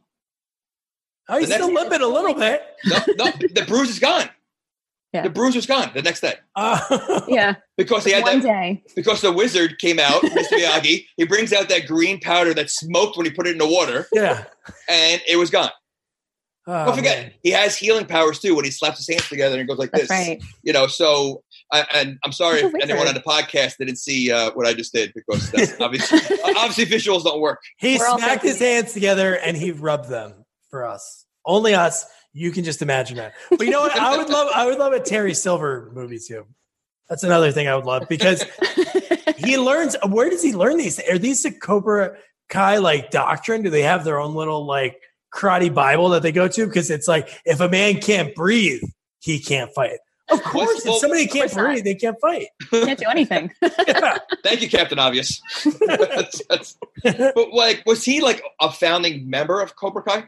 Oh, he's still limping a little bit. No, no, the bruise is gone. Yeah. The bruise was gone the next day. Uh, yeah, because he had one that, day. Because the wizard came out, Mister Miyagi. He brings out that green powder that smoked when he put it in the water. Yeah, and it was gone. Oh, Don't forget, man. He has healing powers too when he slaps his hands together and goes like That's this. Right. You know, so I, and I'm sorry if That's anyone on the podcast didn't see uh, what I just did, because that's obviously obviously visuals don't work. He We're smacked his hands together and he rubbed them for us. Only us. You can just imagine that. But you know what? I would love I would love a Terry Silver movie too. That's another thing I would love, because he learns. Where does he learn these? Are these the Cobra Kai like doctrine? Do they have their own little like karate Bible that they go to? Because it's like, if a man can't breathe, he can't fight. Of course, well, if somebody can't not. breathe, they can't fight. Can't do anything. Yeah. Thank you, Captain Obvious. that's, that's, but like, was he like a founding member of Cobra Kai?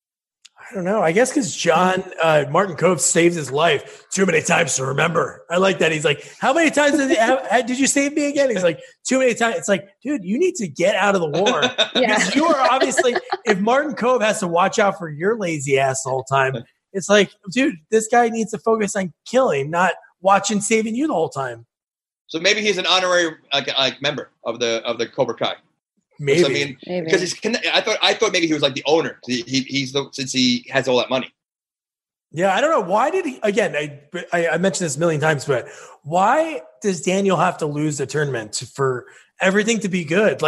I don't know. I guess because John uh, Martin Cove saved his life too many times to remember. I like that. He's like, how many times did, have, did you save me again? He's like, too many times. It's like, dude, you need to get out of the war. Yeah. Because you are obviously, if Martin Cove has to watch out for your lazy ass the whole time, it's like, dude, this guy needs to focus on killing, not watching saving you the whole time. So maybe he's an honorary like, like member of the of the Cobra Kai. Maybe. I mean, Maybe. because he's. I thought. I thought maybe he was like the owner. He, he he's the, since he has all that money. Yeah, I don't know. Why did he? Again, I, I I mentioned this a million times, but why does Daniel have to lose the tournament for everything to be good? Like,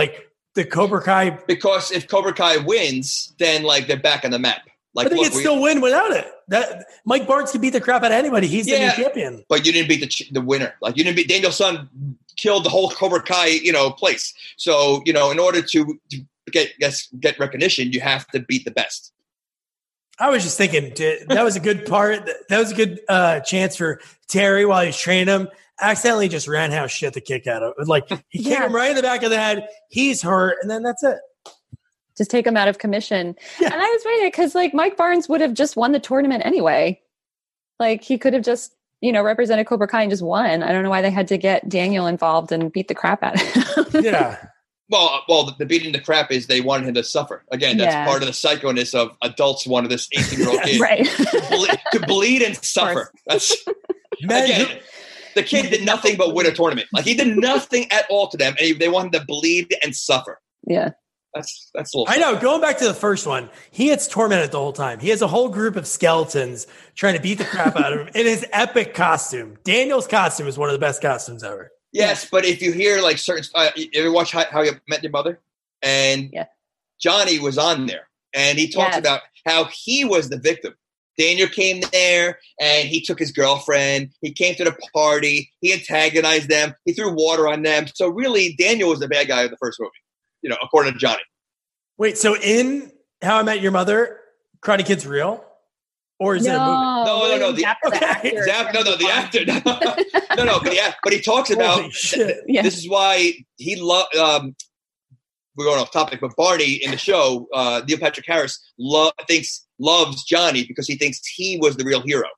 the Cobra Kai. Because if Cobra Kai wins, then like they're back on the map. Like, but they look, can we, still win without it. That Mike Barnes can beat the crap out of anybody. He's Yeah. the new champion. but you didn't beat the ch- the winner. Like you didn't beat Daniel-san. Killed the whole Cobra Kai, you know, place. So you know, in order to, to get guess, get recognition, you have to beat the best. I was just thinking dude, that was a good part. That was a good uh, chance for Terry while he's training him. Accidentally just ran house shit the kick out of it. Like he kicked Yeah. him right in the back of the head. He's hurt, and then that's it. Just take him out of commission. Yeah. And I was waiting because like Mike Barnes would have just won the tournament anyway. Like he could have just, you know, represented Cobra Kai and just won. I don't know why they had to get Daniel involved and beat the crap out of him. Yeah. Well, well, the, the beating the crap is they wanted him to suffer. Again, that's Yeah. part of the psychoness of adults wanted this eighteen-year-old kid Right. to, ble- to bleed and suffer. That's Men again. who- The kid did nothing but win a tournament. Like he did nothing at all to them, and he, they wanted to bleed and suffer. Yeah. That's that's a little. I know. Going back to the first one, he gets tormented the whole time. He has a whole group of skeletons trying to beat the crap out of him in his epic costume. Daniel's costume is one of the best costumes ever. Yes, but if you hear like certain, uh, you ever watch How, How You Met Your Mother? And Yeah. Johnny was on there, and he talks Yes. about how he was the victim. Daniel came there, and he took his girlfriend. He came to the party. He antagonized them. He threw water on them. So really, Daniel was the bad guy of the first movie, you know, according to Johnny. Wait, so in How I Met Your Mother, Karate Kid's real? Or is it a movie? No, no, no, the- Zappa, okay. actor. Zap, no, no, the actor. no, no, but yeah, but he talks about Holy shit. Yeah. this is why he loved. Um, we're going off topic, but Barney in the show, uh, Neil Patrick Harris, lo- thinks loves Johnny because he thinks he was the real hero.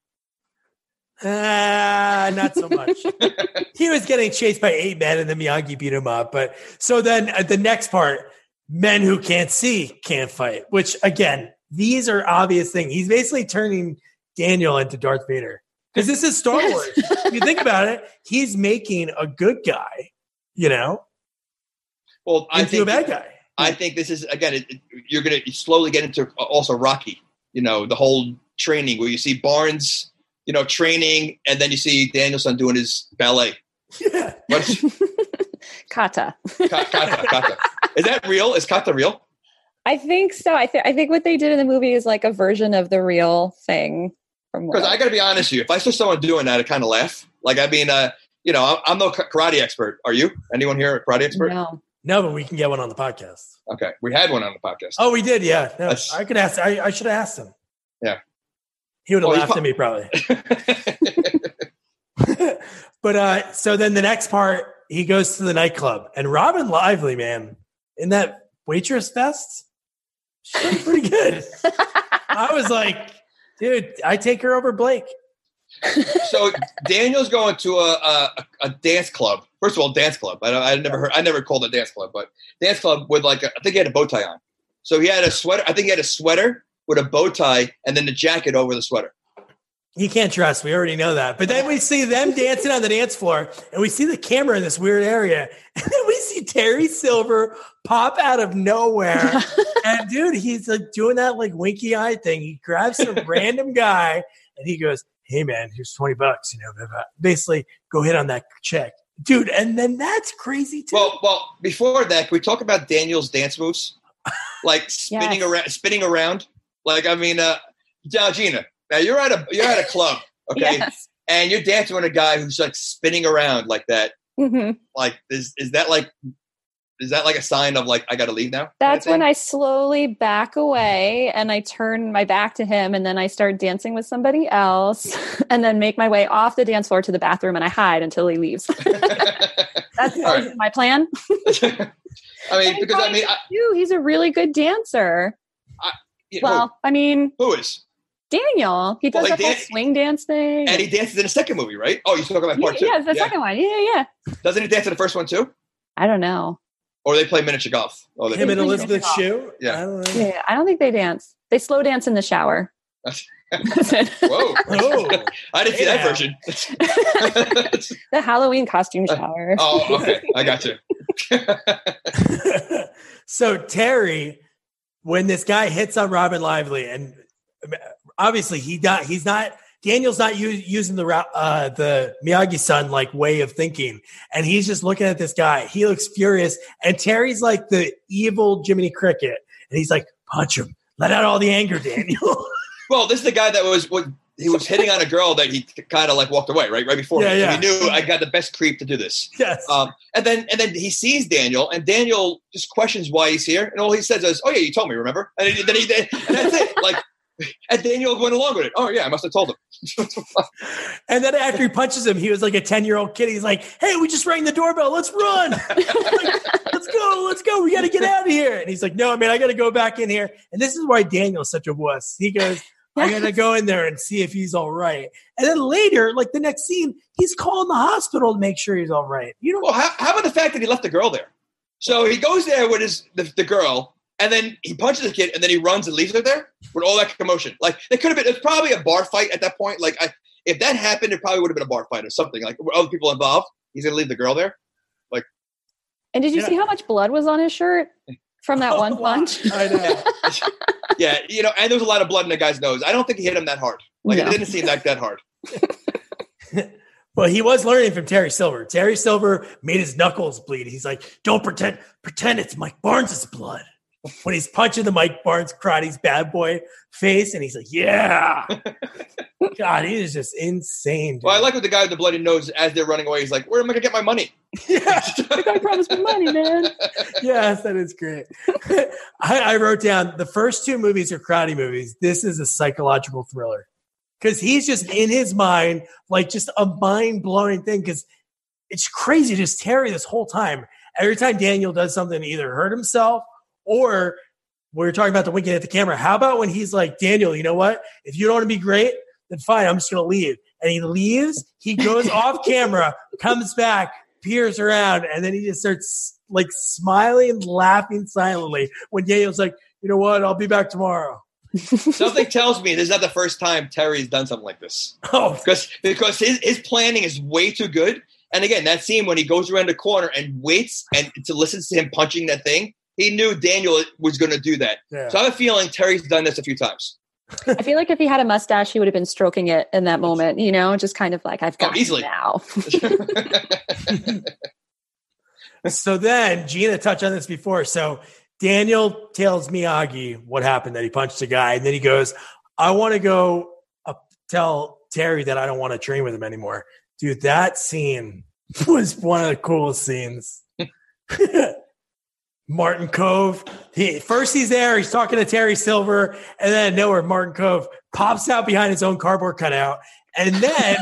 Ah, not so much. He was getting chased by eight men and then Miyagi beat him up. But so then uh, the next part, men who can't see can't fight, which again, these are obvious things. He's basically turning Daniel into Darth Vader because this is Star Wars. If you think about it, he's making a good guy, you know, Well, I into think a bad guy. I think this is again. It, it- you're going to slowly get into also Rocky. You know, the whole training where you see Barnes, you know, training, and then you see Danielson doing his ballet. Yeah. What's Kata. Ka- kata? Kata. Is that real? Is kata real? I think so. I, th- I think what they did in the movie is like a version of the real thing. From what Because I got to be honest with you, if I saw someone doing that, I kind of laugh. Like, I mean, uh, you know, I'm, I'm no ka- karate expert. Are you? Anyone here a karate expert? No. No, but we can get one on the podcast. Okay, we had one on the podcast. Oh, we did. Yeah. No, That's- I could ask. I, I should have asked him. Yeah. He would have Well, he laughed fu- at me probably. But uh, so then the next part, he goes to the nightclub, and Robin Lively, man, in that waitress vest, she looked pretty good. I was like, dude, I take her over Blake. So Daniel's going to a, a a dance club. First of all, dance club. I, I never heard. I never called it a dance club, but dance club with like a, I think he had a bow tie on. So he had a sweater. I think he had a sweater with a bow tie and then the jacket over the sweater. He can't trust. We already know that. But then we see them dancing on the dance floor, and we see the camera in this weird area, and then we see Terry Silver pop out of nowhere. And dude, he's like doing that like winky eye thing. He grabs some random guy, and he goes, "Hey man, here's twenty bucks. You know, basically go hit on that chick, dude." And then that's crazy too. Well, well. Before that, can we talk about Daniel's dance moves? Like spinning Yes. around, spinning around. Like I mean, uh, now Gina, now you're at a you're at a club, okay, Yes. and you're dancing with a guy who's like spinning around like that. hmm Like, is is that like is that like a sign of like I got to leave now? That's when I. I slowly back away and I turn my back to him and then I start dancing with somebody else and then make my way off the dance floor to the bathroom and I hide until he leaves. That's All right. my plan. I mean, because I mean, I, Dude, he's a really good dancer. you know, Well, I mean, who is? Daniel, he does Well, that he whole dan- swing dance thing. And he dances in the second movie, right? Oh, you're talking about yeah, part two. yeah, the second one. Yeah, yeah. Doesn't he dance in the first one too? I don't know. Or they play miniature golf? Oh, they Him and do. Elizabeth Shue. Yeah. I don't know. Yeah, I don't think they dance. They slow dance in the shower. That's it. Whoa. Oh. I didn't see that Yeah. version. The Halloween costume shower. Oh, okay. I got you. So Terry, when this guy hits on Robin Lively, and obviously he not he's not Daniel's not u- using the uh, the Miyagi-san like way of thinking, and he's just looking at this guy. He looks furious, and Terry's like the evil Jiminy Cricket, and he's like, punch him, let out all the anger, Daniel. Well, this is the guy that was what he was hitting on a girl that he kind of like walked away right right before. Yeah, him. yeah. So he knew I got the best creep to do this. Yes. Um, and then and then he sees Daniel, and Daniel just questions why he's here, and all he says is, "Oh yeah, you told me, remember?" And he, then he did, and that's it. Like, and Daniel went along with it. Oh yeah, I must have told him. And then after he punches him, he was like a ten-year-old kid. He's like, "Hey, we just rang the doorbell. Let's run. Like, let's go. Let's go. We got to get out of here." And he's like, "No, man, I got to go back in here." And this is why Daniel's such a wuss. He goes, I got to go in there and see if he's all right. And then later, like the next scene, he's calling the hospital to make sure he's all right. You know, well, how, how about the fact that he left the girl there? So he goes there with his the, the girl, and then he punches the kid, and then he runs and leaves her there with all that commotion. Like, it could have been, it was probably a bar fight at that point. Like, I, if that happened, it probably would have been a bar fight or something. Like, were other people involved? He's going to leave the girl there? Like, and did you yeah. see how much blood was on his shirt from that one punch? I know. Yeah, you know, and there was a lot of blood in the guy's nose. I don't think he hit him that hard. Like, No. it didn't seem like that hard. Well, he was learning from Terry Silver. Terry Silver made his knuckles bleed. He's like, don't pretend, pretend it's Mike Barnes' blood. When he's punching the Mike Barnes karate's bad boy face, and he's like, yeah. God, he is just insane. Dude. Well, I like what the guy with the bloody nose, as they're running away, he's like, where am I going to get my money? Yeah. The guy promised me money, man. Yes, that is great. I, I wrote down the first two movies are karate movies. This is a psychological thriller because he's just in his mind, like just a mind blowing thing. Because it's crazy, just Terry this whole time. Every time Daniel does something to either hurt himself or we were talking about the winking at the camera. How about when he's like, Daniel, you know what? If you don't want to be great, then fine, I'm just going to leave. And he leaves. He goes off camera, comes back, peers around, and then he just starts like smiling and laughing silently when Daniel's like, you know what? I'll be back tomorrow. Something tells me this is not the first time Terry's done something like this. Oh, Because because his, his planning is way too good. And again, that scene when he goes around the corner and waits and to listen to him punching that thing, he knew Daniel was going to do that. Yeah. So I have a feeling Terry's done this a few times. I feel like if he had a mustache, he would have been stroking it in that moment, you know, just kind of like, I've got Oh, easily. it now. so then Gina touched on this before. So Daniel tells Miyagi what happened, that he punched a guy. And then he goes, I want to go up, tell Terry that I don't want to train with him anymore. Dude, that scene was one of the coolest scenes. Martin Cove. He, first he's there. He's talking to Terry Silver. And then nowhere, Martin Cove pops out behind his own cardboard cutout. And then,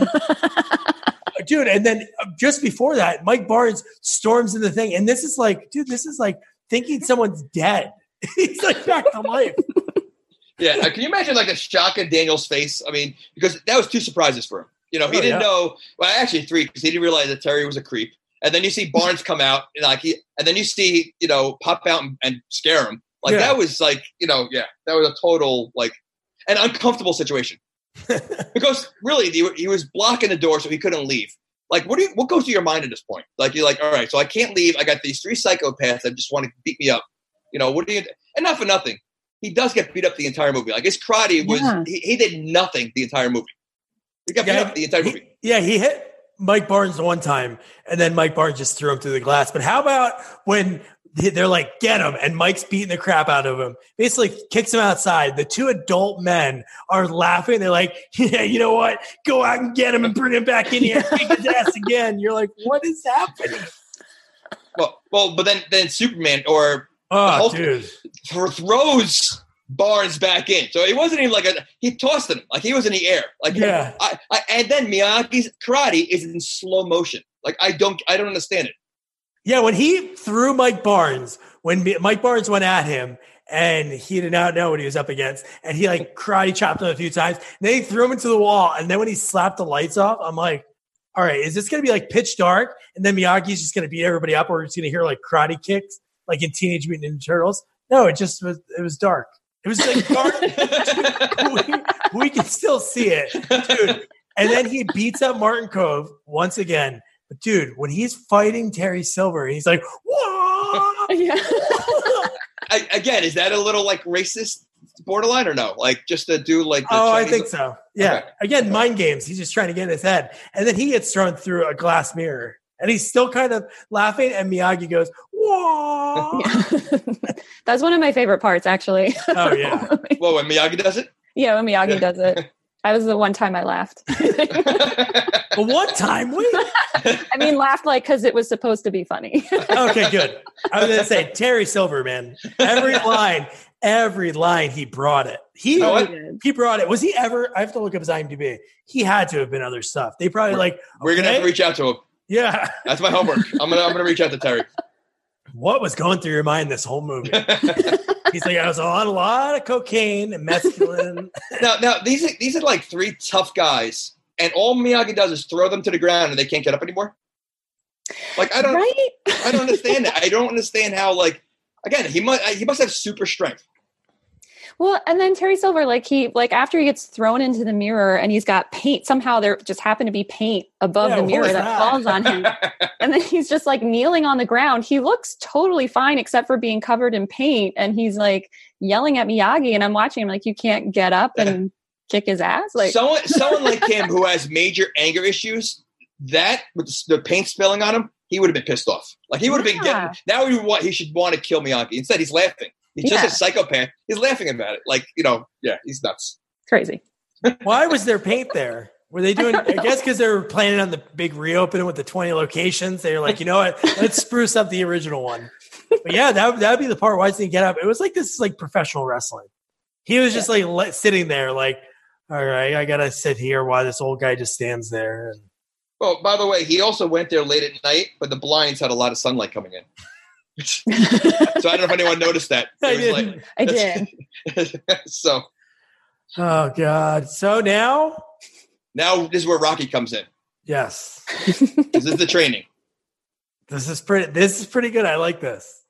dude, and then just before that, Mike Barnes storms in the thing. And this is like, dude, this is like thinking someone's dead. He's like back to life. Yeah. uh, Can you imagine like the shock in Daniel's face? I mean, because that was two surprises for him. You know, he Oh, didn't yeah. know. Well, actually three, because he didn't realize that Terry was a creep. And then you see Barnes come out, and like he, and then you see, you know, pop out and, and scare him. Like Yeah. that was like, you know, yeah, that was a total like an uncomfortable situation. Because really, he, he was blocking the door so he couldn't leave. Like, what do you, what goes through your mind at this point? Like, you're like, all right, so I can't leave. I got these three psychopaths that just want to beat me up. You know, what do you? And not for nothing, he does get beat up the entire movie. Like his karate was, Yeah. he, he did nothing the entire movie. He got beat Yeah, up the entire he- movie. yeah, he hit Mike Barnes one time, and then Mike Barnes just threw him through the glass. But how about when they're like, get him, and Mike's beating the crap out of him, basically kicks him outside. The two adult men are laughing. They're like, yeah, you know what? Go out and get him and bring him back in here and kick his ass again. You're like, what is happening? Well, well, but then then Superman or Oh, Hulk dude. th- throws Barnes back in. So it wasn't even like a he tossed him like he was in the air. Like Yeah. I, I, and then Miyagi's karate is in slow motion. Like I don't I don't understand it. Yeah, when he threw Mike Barnes, when Mi- Mike Barnes went at him, and he did not know what he was up against, and he like karate chopped him a few times, and then he threw him into the wall, and then when he slapped the lights off, I'm like, all right, is this going to be like pitch dark, and then Miyagi's just going to beat everybody up, or we're just going to hear like karate kicks, like in Teenage Mutant Ninja Turtles? No, it just was, it was dark. It was like dark. we, we can still see it, dude. And then he beats up Martin Cove once again. But dude, when he's fighting Terry Silver, he's like, whoa! Yeah. I, again, is that a little like racist borderline or no? Like just to do like. The oh, Chinese- I think so. Yeah. Okay. Again, mind games. He's just trying to get in his head, and then he gets thrown through a glass mirror, and he's still kind of laughing. And Miyagi goes, "Whoa!" That's one of my favorite parts, actually. Oh yeah. Well, when Miyagi does it. Yeah, when Miyagi does it. I was the one time I laughed. But one time, wait. I mean, laughed like because it was supposed to be funny. Okay, good. I was going to say Terry Silver, man. Every line, every line, he brought it. He Oh, what? he brought it. Was he ever? I have to look up his IMDb. He had to have been other stuff. They probably We're- like. We're gonna okay, have to reach out to him. Yeah. That's my homework. I'm gonna I'm gonna reach out to Terry. What was going through your mind this whole movie? He's like, I was on a lot of cocaine and mescaline. Now, now these are, these are like three tough guys, and all Miyagi does is throw them to the ground, and they can't get up anymore. Like I don't, Right? I don't understand that. I don't understand how. Like again, he must he must have super strength. Well, and then Terry Silver, like he, like after he gets thrown into the mirror and he's got paint, somehow there just happened to be paint above Yeah, the what mirror was that, that? falls on him. And then he's just like kneeling on the ground. He looks totally fine except for being covered in paint. And he's like yelling at Miyagi. And I'm watching him like, you can't get up and kick his ass. Like someone, someone like him who has major anger issues, that with the paint spilling on him, he would have been pissed off. Like he would have been Yeah. getting. Now he would want. He should want to kill Miyagi. Instead, he's laughing. He's Yeah. just a psychopath. He's laughing about it. Like you know, yeah, he's nuts. crazy. Why was there paint there? Were they doing? I guess because they were planning on the big reopening with the twenty locations. They were like, you know what? Let's spruce up the original one. But yeah, that that would be the part. Why didn't he get up? It was like this, is like professional wrestling. He was just like le- sitting there, like, all right, I gotta sit here while this old guy just stands there. And Well, by the way, he also went there late at night, but the blinds had a lot of sunlight coming in. So I don't know if anyone noticed that. I It was didn't. I did. like, so Oh God! So now, now this is where Rocky comes in. yes, This is the training. this is pretty. This is pretty good. I like this.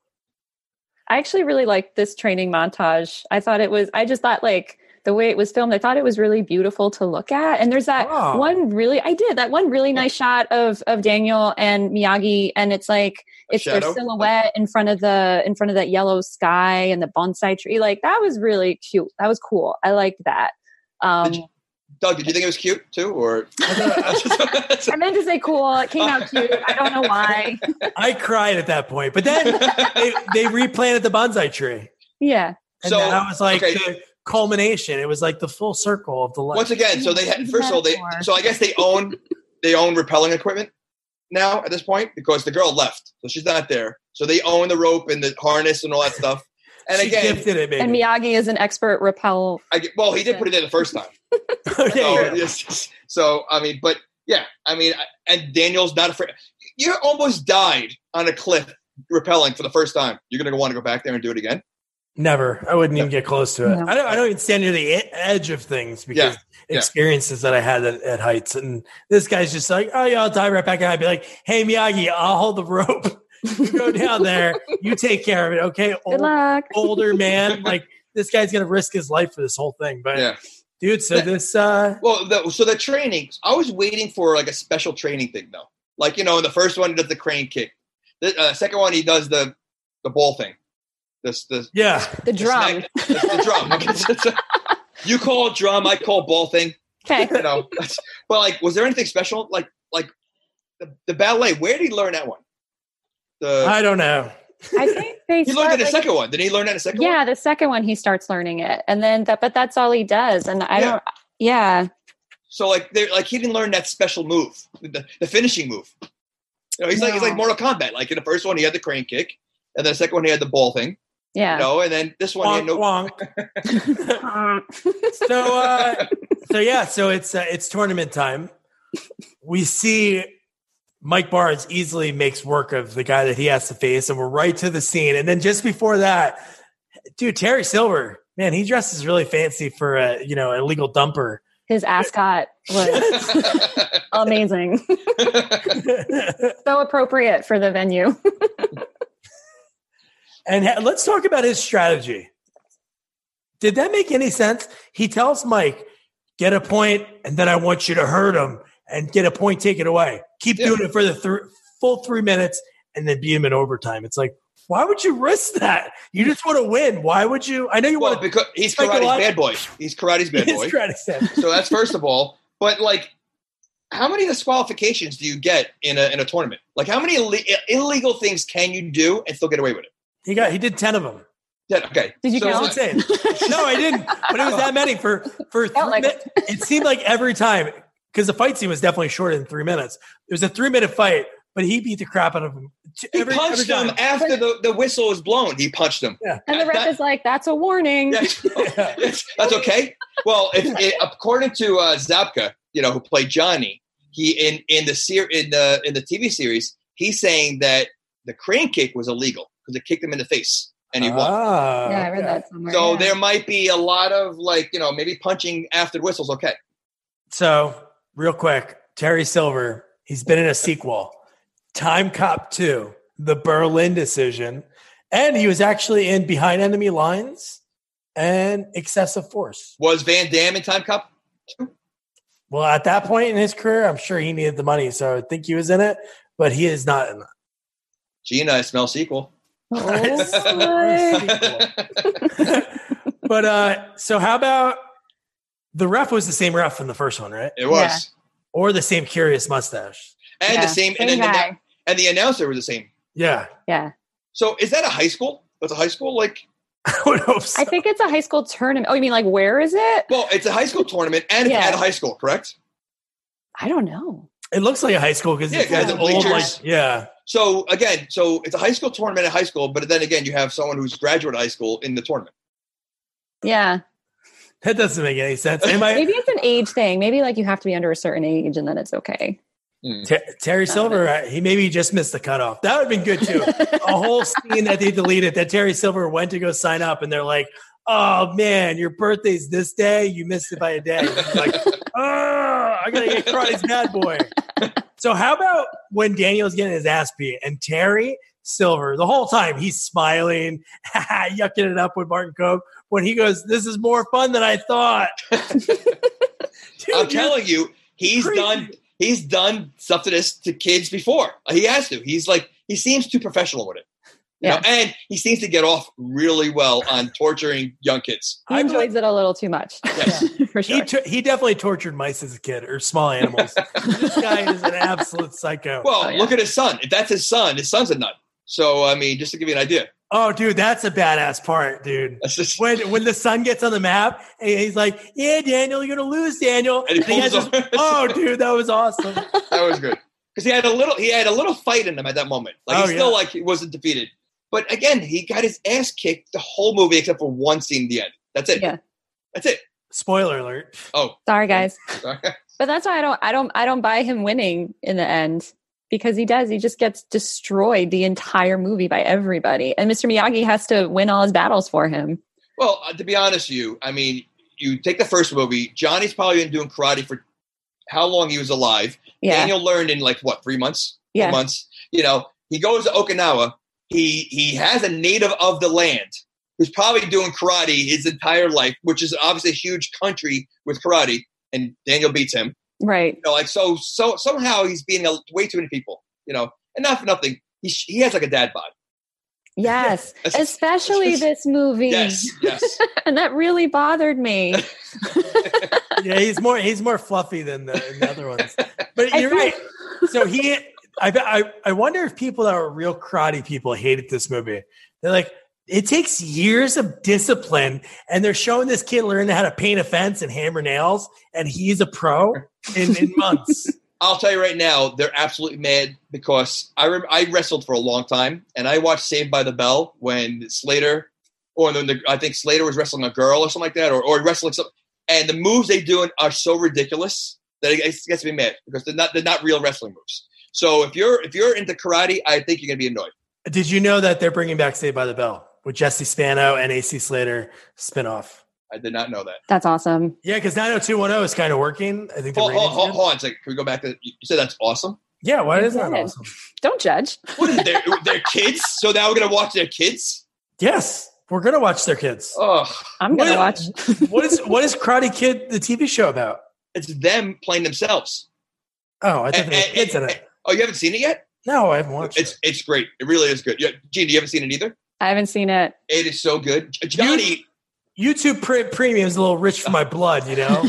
I actually really liked this training montage. I thought it was, I just thought like the way it was filmed, I thought it was really beautiful to look at. And there's that Oh. one really, I did that one really nice shot of, of Daniel and Miyagi. And it's like, A it's their shadow? silhouette in front of the, in front of that yellow sky and the bonsai tree. Like that was really cute. That was cool. I liked that. Um, Did you- Doug, did you think it was cute too, or? I meant to say cool. It came out cute. I don't know why. I cried at that point, but then they, they replanted the bonsai tree, Yeah. and So, that was like okay. the culmination. It was like the full circle of the life. Once again, so they had first of all they Metaphor. so I guess they own they own repelling equipment now at this point because the girl left, so she's not there. So they own the rope and the harness and all that stuff. And she again, gifted it, baby. And Miyagi is an expert repel. I get, well, he did put it in the first time. Okay, So, yeah. yes, so I mean, but yeah, I mean, I- and Daniel's not afraid. You almost died on a cliff rappelling for the first time. You're gonna want to go back there and do it again. Never. I wouldn't even get close to it. No. I don't. I don't even stand near the e- edge of things because Yeah, yeah. experiences that I had at, at heights. And this guy's just like, oh yeah, I'll die right back. And I'd be like, hey Miyagi, I'll hold the rope. You go down there. You take care of it, okay? Good Old, luck. older man. Like this guy's gonna risk his life for this whole thing. But Yeah. dude, so this. uh Well, the, so the training, I was waiting for like a special training thing though. Like you know, in the first one he does the crane kick. The uh, second one he does the the ball thing. This the Yeah. The drum. Snack, the, the drum. Okay, so- so you call it drum, I call ball thing. Okay. You know, that's, but like, was there anything special? Like, like the, the ballet. Where did he learn that one? The I don't know. I think they he start, learned it in the like- second one. Did he learn that in the second one? Yeah, the second one he starts learning it, and then that. But that's all he does, and I Yeah. don't. Yeah, So like, they like he didn't learn that special move, the, the finishing move. You know, he's like he's like No. Mortal Kombat. Like in the first one, he had the crane kick, and then the second one, he had the ball thing. yeah. You know, and then this one, he had Wonk, no. wonk. So, uh, so yeah, so it's uh, it's tournament time. We see Mike Barnes easily makes work of the guy that he has to face, and we're right to the scene. And then just before that, dude, Terry Silver, man, he dresses really fancy for a you know a legal dumper. His ascot was amazing, so appropriate for the venue. And ha- let's talk about his strategy. Did that make any sense? He tells Mike, "Get a point, and then I want you to hurt him and get a point taken away. Keep Yeah. doing it for the th- full three minutes, and then beat him in overtime." It's like, Why would you risk that? You just want to win. Why would you? I know you Well, want to. because he's karate's bad boy. He's karate's bad boy. He's karate's bad boy. So that's first of all. But like, how many disqualifications do you get in a in a tournament? Like, how many Ill- illegal things can you do and still get away with it? He got. He did ten of them. Yeah, okay. Did you so, count? That's insane. No, I didn't. But it was that many for for three like minutes. It seemed like every time because the fight scene was definitely shorter than three minutes. It was a three minute fight, but he beat the crap out of him. He Every, punched every him after the, the whistle was blown. He punched him. Yeah. And the ref That- is like, that's a warning. Yeah, that's, that's okay. Well, if, it, according to uh, Zabka, you know, who played Johnny, he in in the ser- in the in the T V series, he's saying that the crane kick was illegal because it kicked him in the face and he won. Ah, Yeah, I read okay. that somewhere. So yeah. there might be a lot of like, you know, maybe punching after the whistle's okay. So, real quick, Terry Silver, he's been in a sequel, Time Cop two, The Berlin Decision, and he was actually in Behind Enemy Lines and Excessive Force. Was Van Damme in Time Cop? Well, at that point in his career, I'm sure he needed the money, so I think he was in it, but he is not in that. Gina, I smell sequel. But uh, so how about the ref was the same ref in the first one, right? It was. Yeah. Or the same curious mustache. And Yeah, the same, and, same then the, guy. and the announcer was the same. Yeah. Yeah. So is that a high school? That's a high school? Like, I would hope so. I think it's a high school tournament. Oh, you mean like where is it? well, it's a high school tournament and it's Yeah. at a high school, correct? I don't know. It looks like a high school because Yeah, it's it has an the old, like, bleachers. yeah. So again, so it's a high school tournament at high school, but then again, you have someone who's graduate high school in the tournament. Yeah. That doesn't make any sense. Am I, Maybe it's an age thing. Maybe like you have to be under a certain age and then it's okay. Ter- Terry Silver, uh, he maybe just missed the cutoff. That would have been good too. A whole scene that they deleted that Terry Silver went to go sign up and they're like, oh man, your birthday's this day. You missed it by a day. He's like, oh, I got to get Karate's bad boy. So how about when Daniel's getting his ass beat and Terry Silver, the whole time he's smiling, yucking it up with Martin Koch. When he goes, this is more fun than I thought. Dude, I'm telling you, he's crazy. done. He's done stuff to this to kids before. He has to. He's like he seems too professional with it. You Yeah. know, and he seems to get off really well on torturing young kids. He I enjoys it a little too much. Yes. For sure. He, t- he definitely tortured mice as a kid or small animals. This guy is an absolute psycho. Well, Oh, yeah. look at his son. If that's his son, his son's a nut. So I mean, just to give you an idea. Oh, dude, that's a badass part, dude. That's just When when the sun gets on the map and he's like, "Yeah, Daniel, you're gonna lose, Daniel." And he has pulls this- over. oh, dude, that was awesome. that was good. Because he had a little he had a little fight in him at that moment. Like Oh, he still yeah. like he wasn't defeated. But again, he got his ass kicked the whole movie except for one scene at the end. That's it. Yeah. That's it. Spoiler alert. Oh. Sorry, guys. Sorry. But that's why I don't I don't I don't buy him winning in the end. Because he does. He just gets destroyed the entire movie by everybody. And Mister Miyagi has to win all his battles for him. Well, uh, to be honest with you, I mean, you take the first movie, Johnny's probably been doing karate for how long he was alive. Yeah. Daniel learned in like what, three months? Yeah. Four months. You know, he goes to Okinawa. He he has a native of the land who's probably doing karate his entire life, which is obviously a huge country with karate, and Daniel beats him. Right. You know, like so so somehow he's beating a, way too many people, you know. And not for nothing, he he has like a dad bod. Yes. That's- Especially this movie. Yes, yes. And that really bothered me. Yeah, he's more he's more fluffy than the, than the other ones. But I you're feel- right. So he, I, I I wonder if people that are real karate people hated this movie. They're like, it takes years of discipline, and they're showing this kid learning how to paint a fence and hammer nails, and he's a pro in, in months. I'll tell you right now, they're absolutely mad because I rem- I wrestled for a long time, and I watched Saved by the Bell when Slater, or when the, I think Slater was wrestling a girl or something like that, or, or wrestling some, and the moves they do are so ridiculous that it gets me mad because they're not they're not real wrestling moves. So if you're if you're into karate, I think you're gonna be annoyed. Did you know that they're bringing back Saved by the Bell with Jesse Spano and A C Slater spinoff? I did not know that. That's awesome. Yeah, because nine oh two one oh is kind of working. I think. The Hold, hold, ratings hold, did. hold on a second. Can we go back to you said that's awesome? Yeah, why You isn't that did. awesome? Don't judge. What is it? They're, they're kids, so now we're gonna watch their kids. Yes, we're gonna watch their kids. Oh, I'm going to What- watch. What is what is Karate Kid the T V show about? it's them playing themselves. Oh, I thought And- they had and- kids in and- it. Oh, you haven't seen it yet? No, I haven't watched it's, it. It's great. It really is good. Yeah, Gene, you haven't seen it either? I haven't seen it. It is so good. Johnny. YouTube pre- Premium is a little rich for my blood, you know?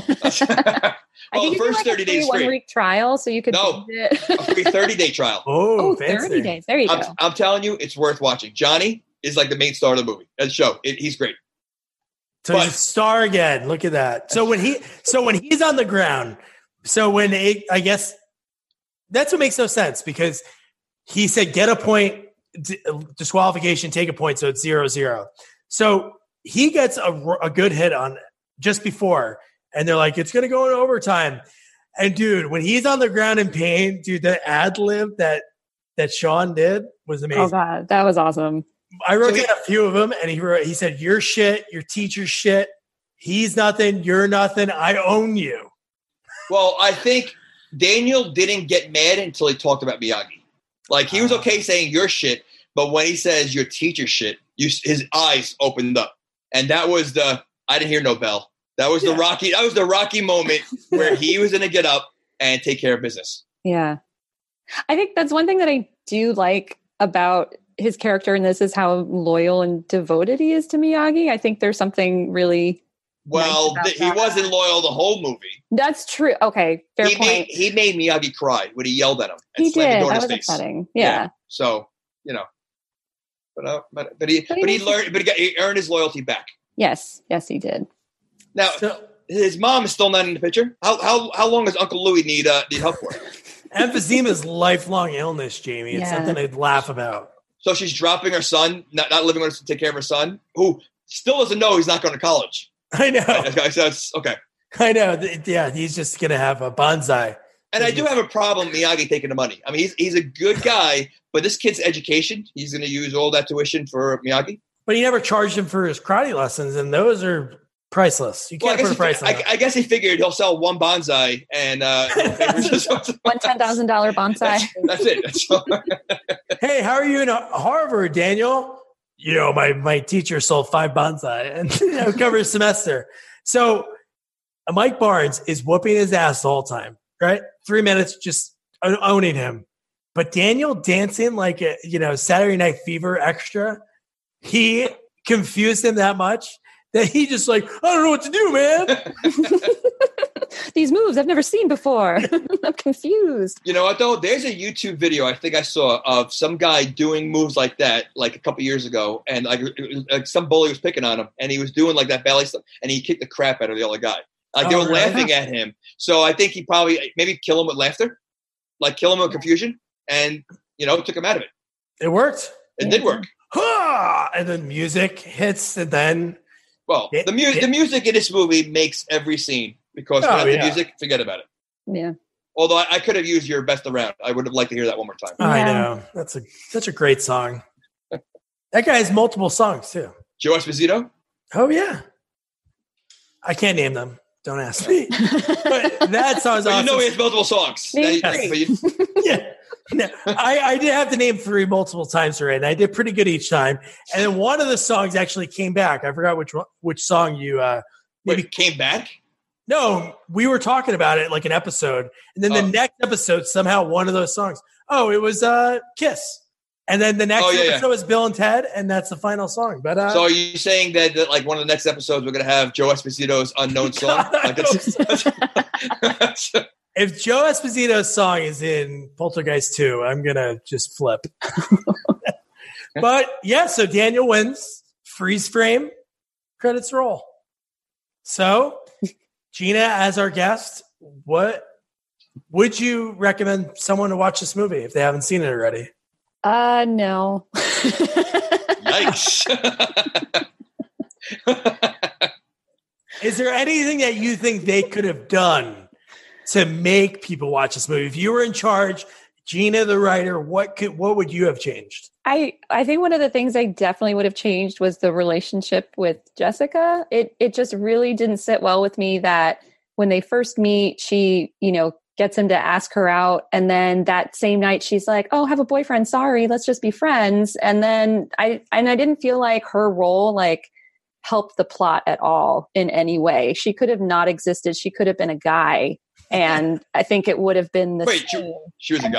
I well, think the you first do like thirty a free days free. one week trial, so you could No, binge it. a free thirty-day trial. Oh, Oh, fancy. thirty days. There you I'm, go. I'm telling you, it's worth watching. Johnny is like the main star of the movie, of the show. It, he's great. So But- he's a star again. Look at that. So when he, so when he's on the ground, so when it, I guess that's what makes no sense because he said get a point, d- disqualification, take a point, so it's zero zero. So he gets a, a good hit on just before, and they're like, it's going to go in overtime. And dude, when he's on the ground in pain, dude, the ad lib that that Sean did was amazing. Oh god, that was awesome. I wrote So he- down a few of them, and he wrote, he said, "You're shit. Your teacher's shit. He's nothing. You're nothing. I own you." Well, I think Daniel didn't get mad until he talked about Miyagi. Like, he was okay saying your shit, but when he says your teacher's shit, you, his eyes opened up. And that was the, I didn't hear no bell. That was Yeah. the Rocky, that was the Rocky moment where he was going to get up and take care of business. Yeah. I think that's one thing that I do like about his character in this is how loyal and devoted he is to Miyagi. I think there's something really Well, Nice th- about he that. wasn't loyal the whole movie. That's true. Okay, fair He point. made, he made Miyagi cry when he yelled at him. And He slammed the did. door in That his was face. upsetting. Yeah. So, you know. But, uh, but, but he, But he but he was- learned, but he, got, he earned his loyalty back. Yes. Yes, he did. Now, So his mom is still not in the picture. How how how long does Uncle Louie need uh, need help for? emphysema is lifelong illness, Jamie. It's Yeah. something I'd laugh about. So she's dropping her son, not not living with us to take care of her son, who still doesn't know he's not going to college. I know. Okay, so that's okay. I know. Th- Yeah, he's just gonna have a bonsai. And I do have a problem Miyagi taking the money. I mean, he's he's a good guy, but this kid's education, he's going to use all that tuition for Miyagi. But he never charged him for his karate lessons, and those are priceless. You Well, I can't guess, put a he, price on I, that. I guess he figured he'll sell one bonsai and uh, One ten thousand dollar bonsai. that's, that's it. That's all. Hey, how are you in Harvard, Daniel? You know, my my teacher sold five bonsai and you know, cover a semester. So uh, Mike Barnes is whooping his ass the whole time, right? Three minutes, just o- owning him. But Daniel dancing like a you know Saturday Night Fever extra, he confused him that much that he just like I don't know what to do, man. These moves I've never seen before. I'm confused. You know what though? There's a YouTube video I think I saw of some guy doing moves like that, like a couple years ago, and like, like some bully was picking on him, and he was doing like that ballet stuff, and he kicked the crap out of the other guy. Like they Oh, were really? laughing at him, so I think he probably maybe kill him with laughter, like kill him with confusion, and you know took him out of it. It worked. It did work. Ha! And then music hits, and then Well, It- the music, it- the music in this movie makes every scene because Oh, without the yeah. music, forget about it. Yeah. Although I, I could have used your best around, I would have liked to hear that one more time. I Yeah. know that's a such a great song. That guy has multiple songs too. Joe Esposito. Oh yeah, I can't name them. Don't ask me. But that song's But awesome. you know he has multiple songs. Name Now three. you- but you- yeah. No, I, I did have to name three multiple times already, and I did pretty good each time. And then one of the songs actually came back. I forgot which one, which song you uh, maybe. Wait, came back? No, we were talking about it like an episode, and then the Oh. next episode somehow one of those songs. Oh, it was uh, Kiss. And then the next Oh, yeah, yeah. episode was Bill and Ted, and that's the final song. But uh, So are you saying that, that like one of the next episodes we're going to have Joe Esposito's unknown song? God, I Like that's, that's, if Joe Esposito's song is in Poltergeist two, I'm gonna just flip. But yeah, so Daniel wins. Freeze frame. Credits roll. So Gina, as our guest, what would you recommend someone to watch this movie if they haven't seen it already? Uh no. yikes. Is there anything that you think they could have done to make people watch this movie? If you were in charge, Gina, the writer, what could what would you have changed? I I think one of the things I definitely would have changed was the relationship with Jessica. It it just really didn't sit well with me that when they first meet, she, you know, gets him to ask her out, and then that same night she's like, "Oh, have a boyfriend. Sorry, let's just be friends." And then I and I didn't feel like her role like helped the plot at all in any way. She could have not existed. She could have been a guy, and I think it would have been the Wait, same. she, she was a guy?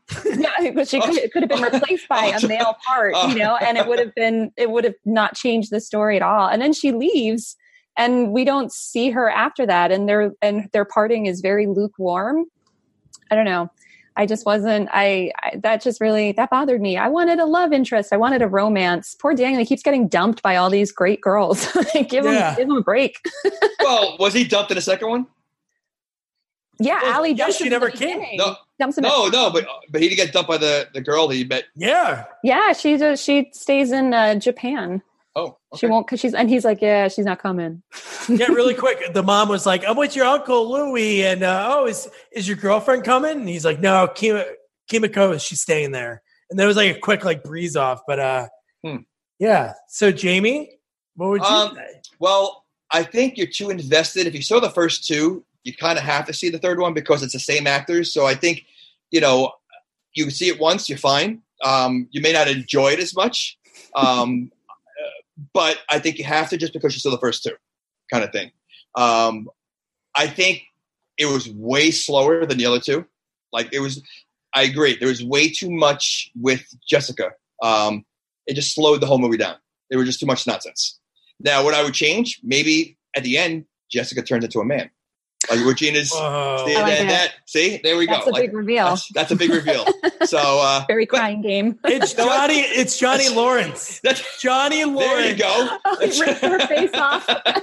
Yeah, but she could, it could have been replaced by a male part, you know, and it would have been, it would have not changed the story at all. And then she leaves and we don't see her after that. And their, and their parting is very lukewarm. I don't know. I just wasn't, I, I, that just really, that bothered me. I wanted a love interest. I wanted a romance. Poor Daniel, he keeps getting dumped by all these great girls. give Yeah. him, give him a break. Well, was he dumped in the second one? Yeah, Well, Allie yeah, dumps she him in never the came. beginning. No. Dumps him No, at- no, but but he didn't get dumped by the, the girl that he met. Yeah. Yeah, she does, she stays in uh, Japan. Oh, okay. She won't, because she's, and he's like, yeah, she's not coming. Yeah, really quick. The mom was like, I'm with your uncle Louis. And, uh, oh, is is your girlfriend coming? And he's like, no, Kim- Kimiko, she's staying there. And there was like a quick like breeze off. But uh, Hmm. yeah. So, Jamie, what would you Um, say? Well, I think you're too invested. If you saw the first two, you kind of have to see the third one because it's the same actors. So I think, you know, you can see it once, you're fine. Um, you may not enjoy it as much. Um, but I think you have to just because you saw the first two kind of thing. Um, I think it was way slower than the other two. Like it was, I agree. There was way too much with Jessica. Um, it just slowed the whole movie down. There was just too much nonsense. Now, what I would change, maybe at the end, Jessica turns into a man. Like Regina's, Whoa. see, I like that, it. that, see, there we That's go. a Like, big reveal. That's, that's a big reveal. So, uh, Very crying game. It's Johnny. It's Johnny Lawrence. that's, Johnny there Lawrence. you go. He ripped her face off,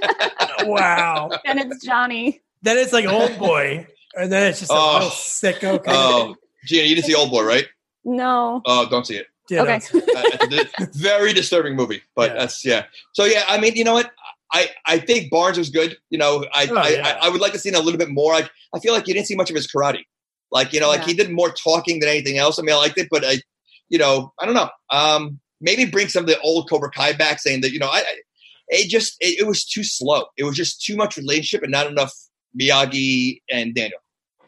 Wow. and it's Johnny. Then it's like Old Boy, and then it's just a Oh. little sicko kind Oh, of Gina, you didn't see Old Boy, right? No. Oh, don't see it. thing. Okay. know, Uh, it's a very disturbing movie, but Yeah. that's yeah. So yeah, I mean, you know what? I, I think Barnes was good. You know, I, Oh, I, yeah. I I would like to see a little bit more. I I feel like you didn't see much of his karate. Like you know, like Yeah. he did more talking than anything else. I mean, I liked it, but I, you know, I don't know. Um, maybe bring some of the old Cobra Kai back, saying that you know, I, I it just it, it was too slow. It was just too much relationship and not enough Miyagi and Daniel.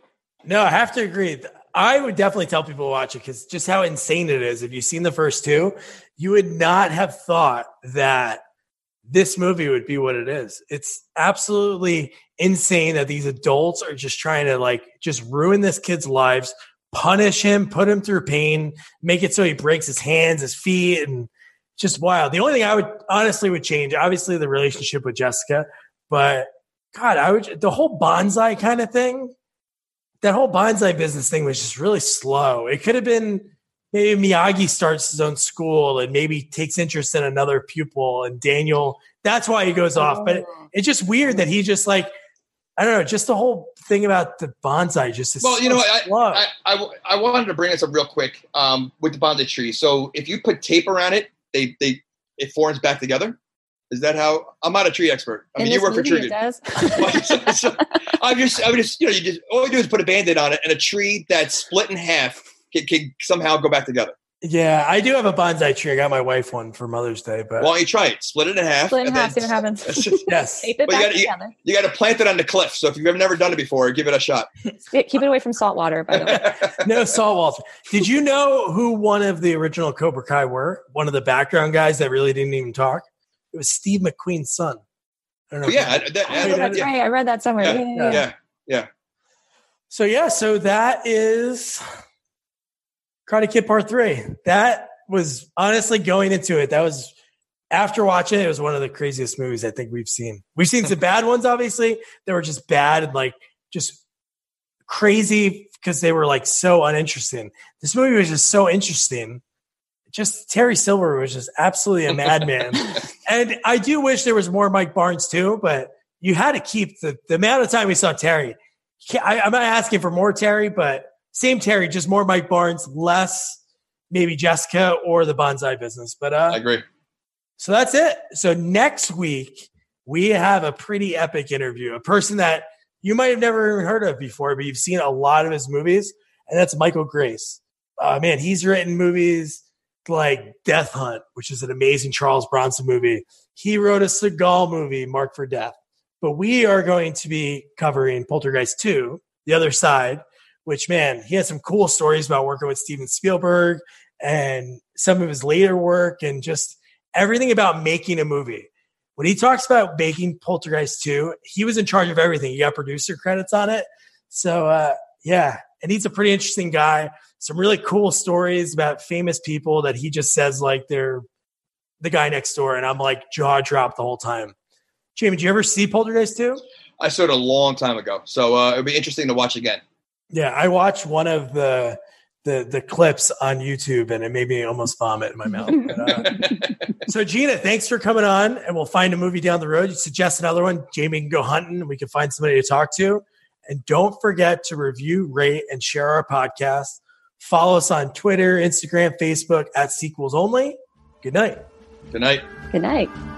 No, I have to agree. I would definitely tell people to watch it because just how insane it is. If you've seen the first two, you would not have thought that this movie would be what it is. It's absolutely insane that these adults are just trying to like just ruin this kid's lives, punish him, put him through pain, make it so he breaks his hands, his feet, and just wild. The only thing I would honestly would change, obviously the relationship with Jessica, but God, I would the whole bonsai kind of thing. That whole bonsai business thing was just really slow. It could have been maybe Miyagi starts his own school and maybe takes interest in another pupil and Daniel, that's why he goes off. But it, it's just weird that he just like, I don't know, just the whole thing about the bonsai just is Well, you so know, I, slow. I, I, I wanted to bring this up real quick um, with the bonsai tree. So if you put tape around it, they they it forms back together. Is that how? I'm not a tree expert. I In mean, you this work for movie, Tribute. it does. so, so I'm just, I would just, you know, you just all you do is put a Band-Aid on it, and a tree that's split in half can, can somehow go back together. yeah, I do have a bonsai tree. I got my wife one for Mother's Day, but Why don't you try it? Split it in half. Split in and half, see then- what happens. That's just- yes. Tape it But you back gotta- you- together. you got to plant it on the cliff. So if you've ever never done it before, give it a shot. Keep it away from salt water, by the way. No Saul Walter. Did you know who one of the original Cobra Kai were? One of the background guys that really didn't even talk? It was Steve McQueen's son. I don't know. Oh, if yeah, you- I- that- Oh, I- that's yeah, right. I read that somewhere. Yeah, Yeah, yeah, yeah. yeah, yeah. So yeah, so that is Karate Kid Part Three. That was honestly going into it. That was after watching it, it was one of the craziest movies I think we've seen. We've seen some bad ones, obviously. They were just bad and like just crazy because they were like so uninteresting. This movie was just so interesting. Just Terry Silver was just absolutely a madman. And I do wish there was more Mike Barnes too, but you had to keep the, the amount of time we saw Terry. I, I'm not asking for more Terry, but same Terry, just more Mike Barnes, less maybe Jessica or the bonsai business. But uh, I agree. so that's it. So next week, we have a pretty epic interview, a person that you might have never even heard of before, but you've seen a lot of his movies, and that's Michael Grace. Uh, man, he's written movies like Death Hunt, which is an amazing Charles Bronson movie. He wrote a Seagal movie, Marked for Death. But we are going to be covering Poltergeist two, The Other Side, which, man, he has some cool stories about working with Steven Spielberg and some of his later work and just everything about making a movie. When he talks about making Poltergeist two, he was in charge of everything. He got producer credits on it. So, uh, yeah, And he's a pretty interesting guy. Some really cool stories about famous people that he just says like they're the guy next door. And I'm like jaw dropped the whole time. Jamie, did you ever see Poltergeist two? I saw it a long time ago. So uh, it'd be interesting to watch again. Yeah, I watched one of the the the clips on YouTube, and it made me almost vomit in my mouth. But, uh, so, Gina, thanks for coming on, and we'll find a movie down the road. You suggest another one, Jamie can go hunting, and we can find somebody to talk to. And don't forget to review, rate, and share our podcast. Follow us on Twitter, Instagram, Facebook at Sequels Only. Good night. Good night. Good night.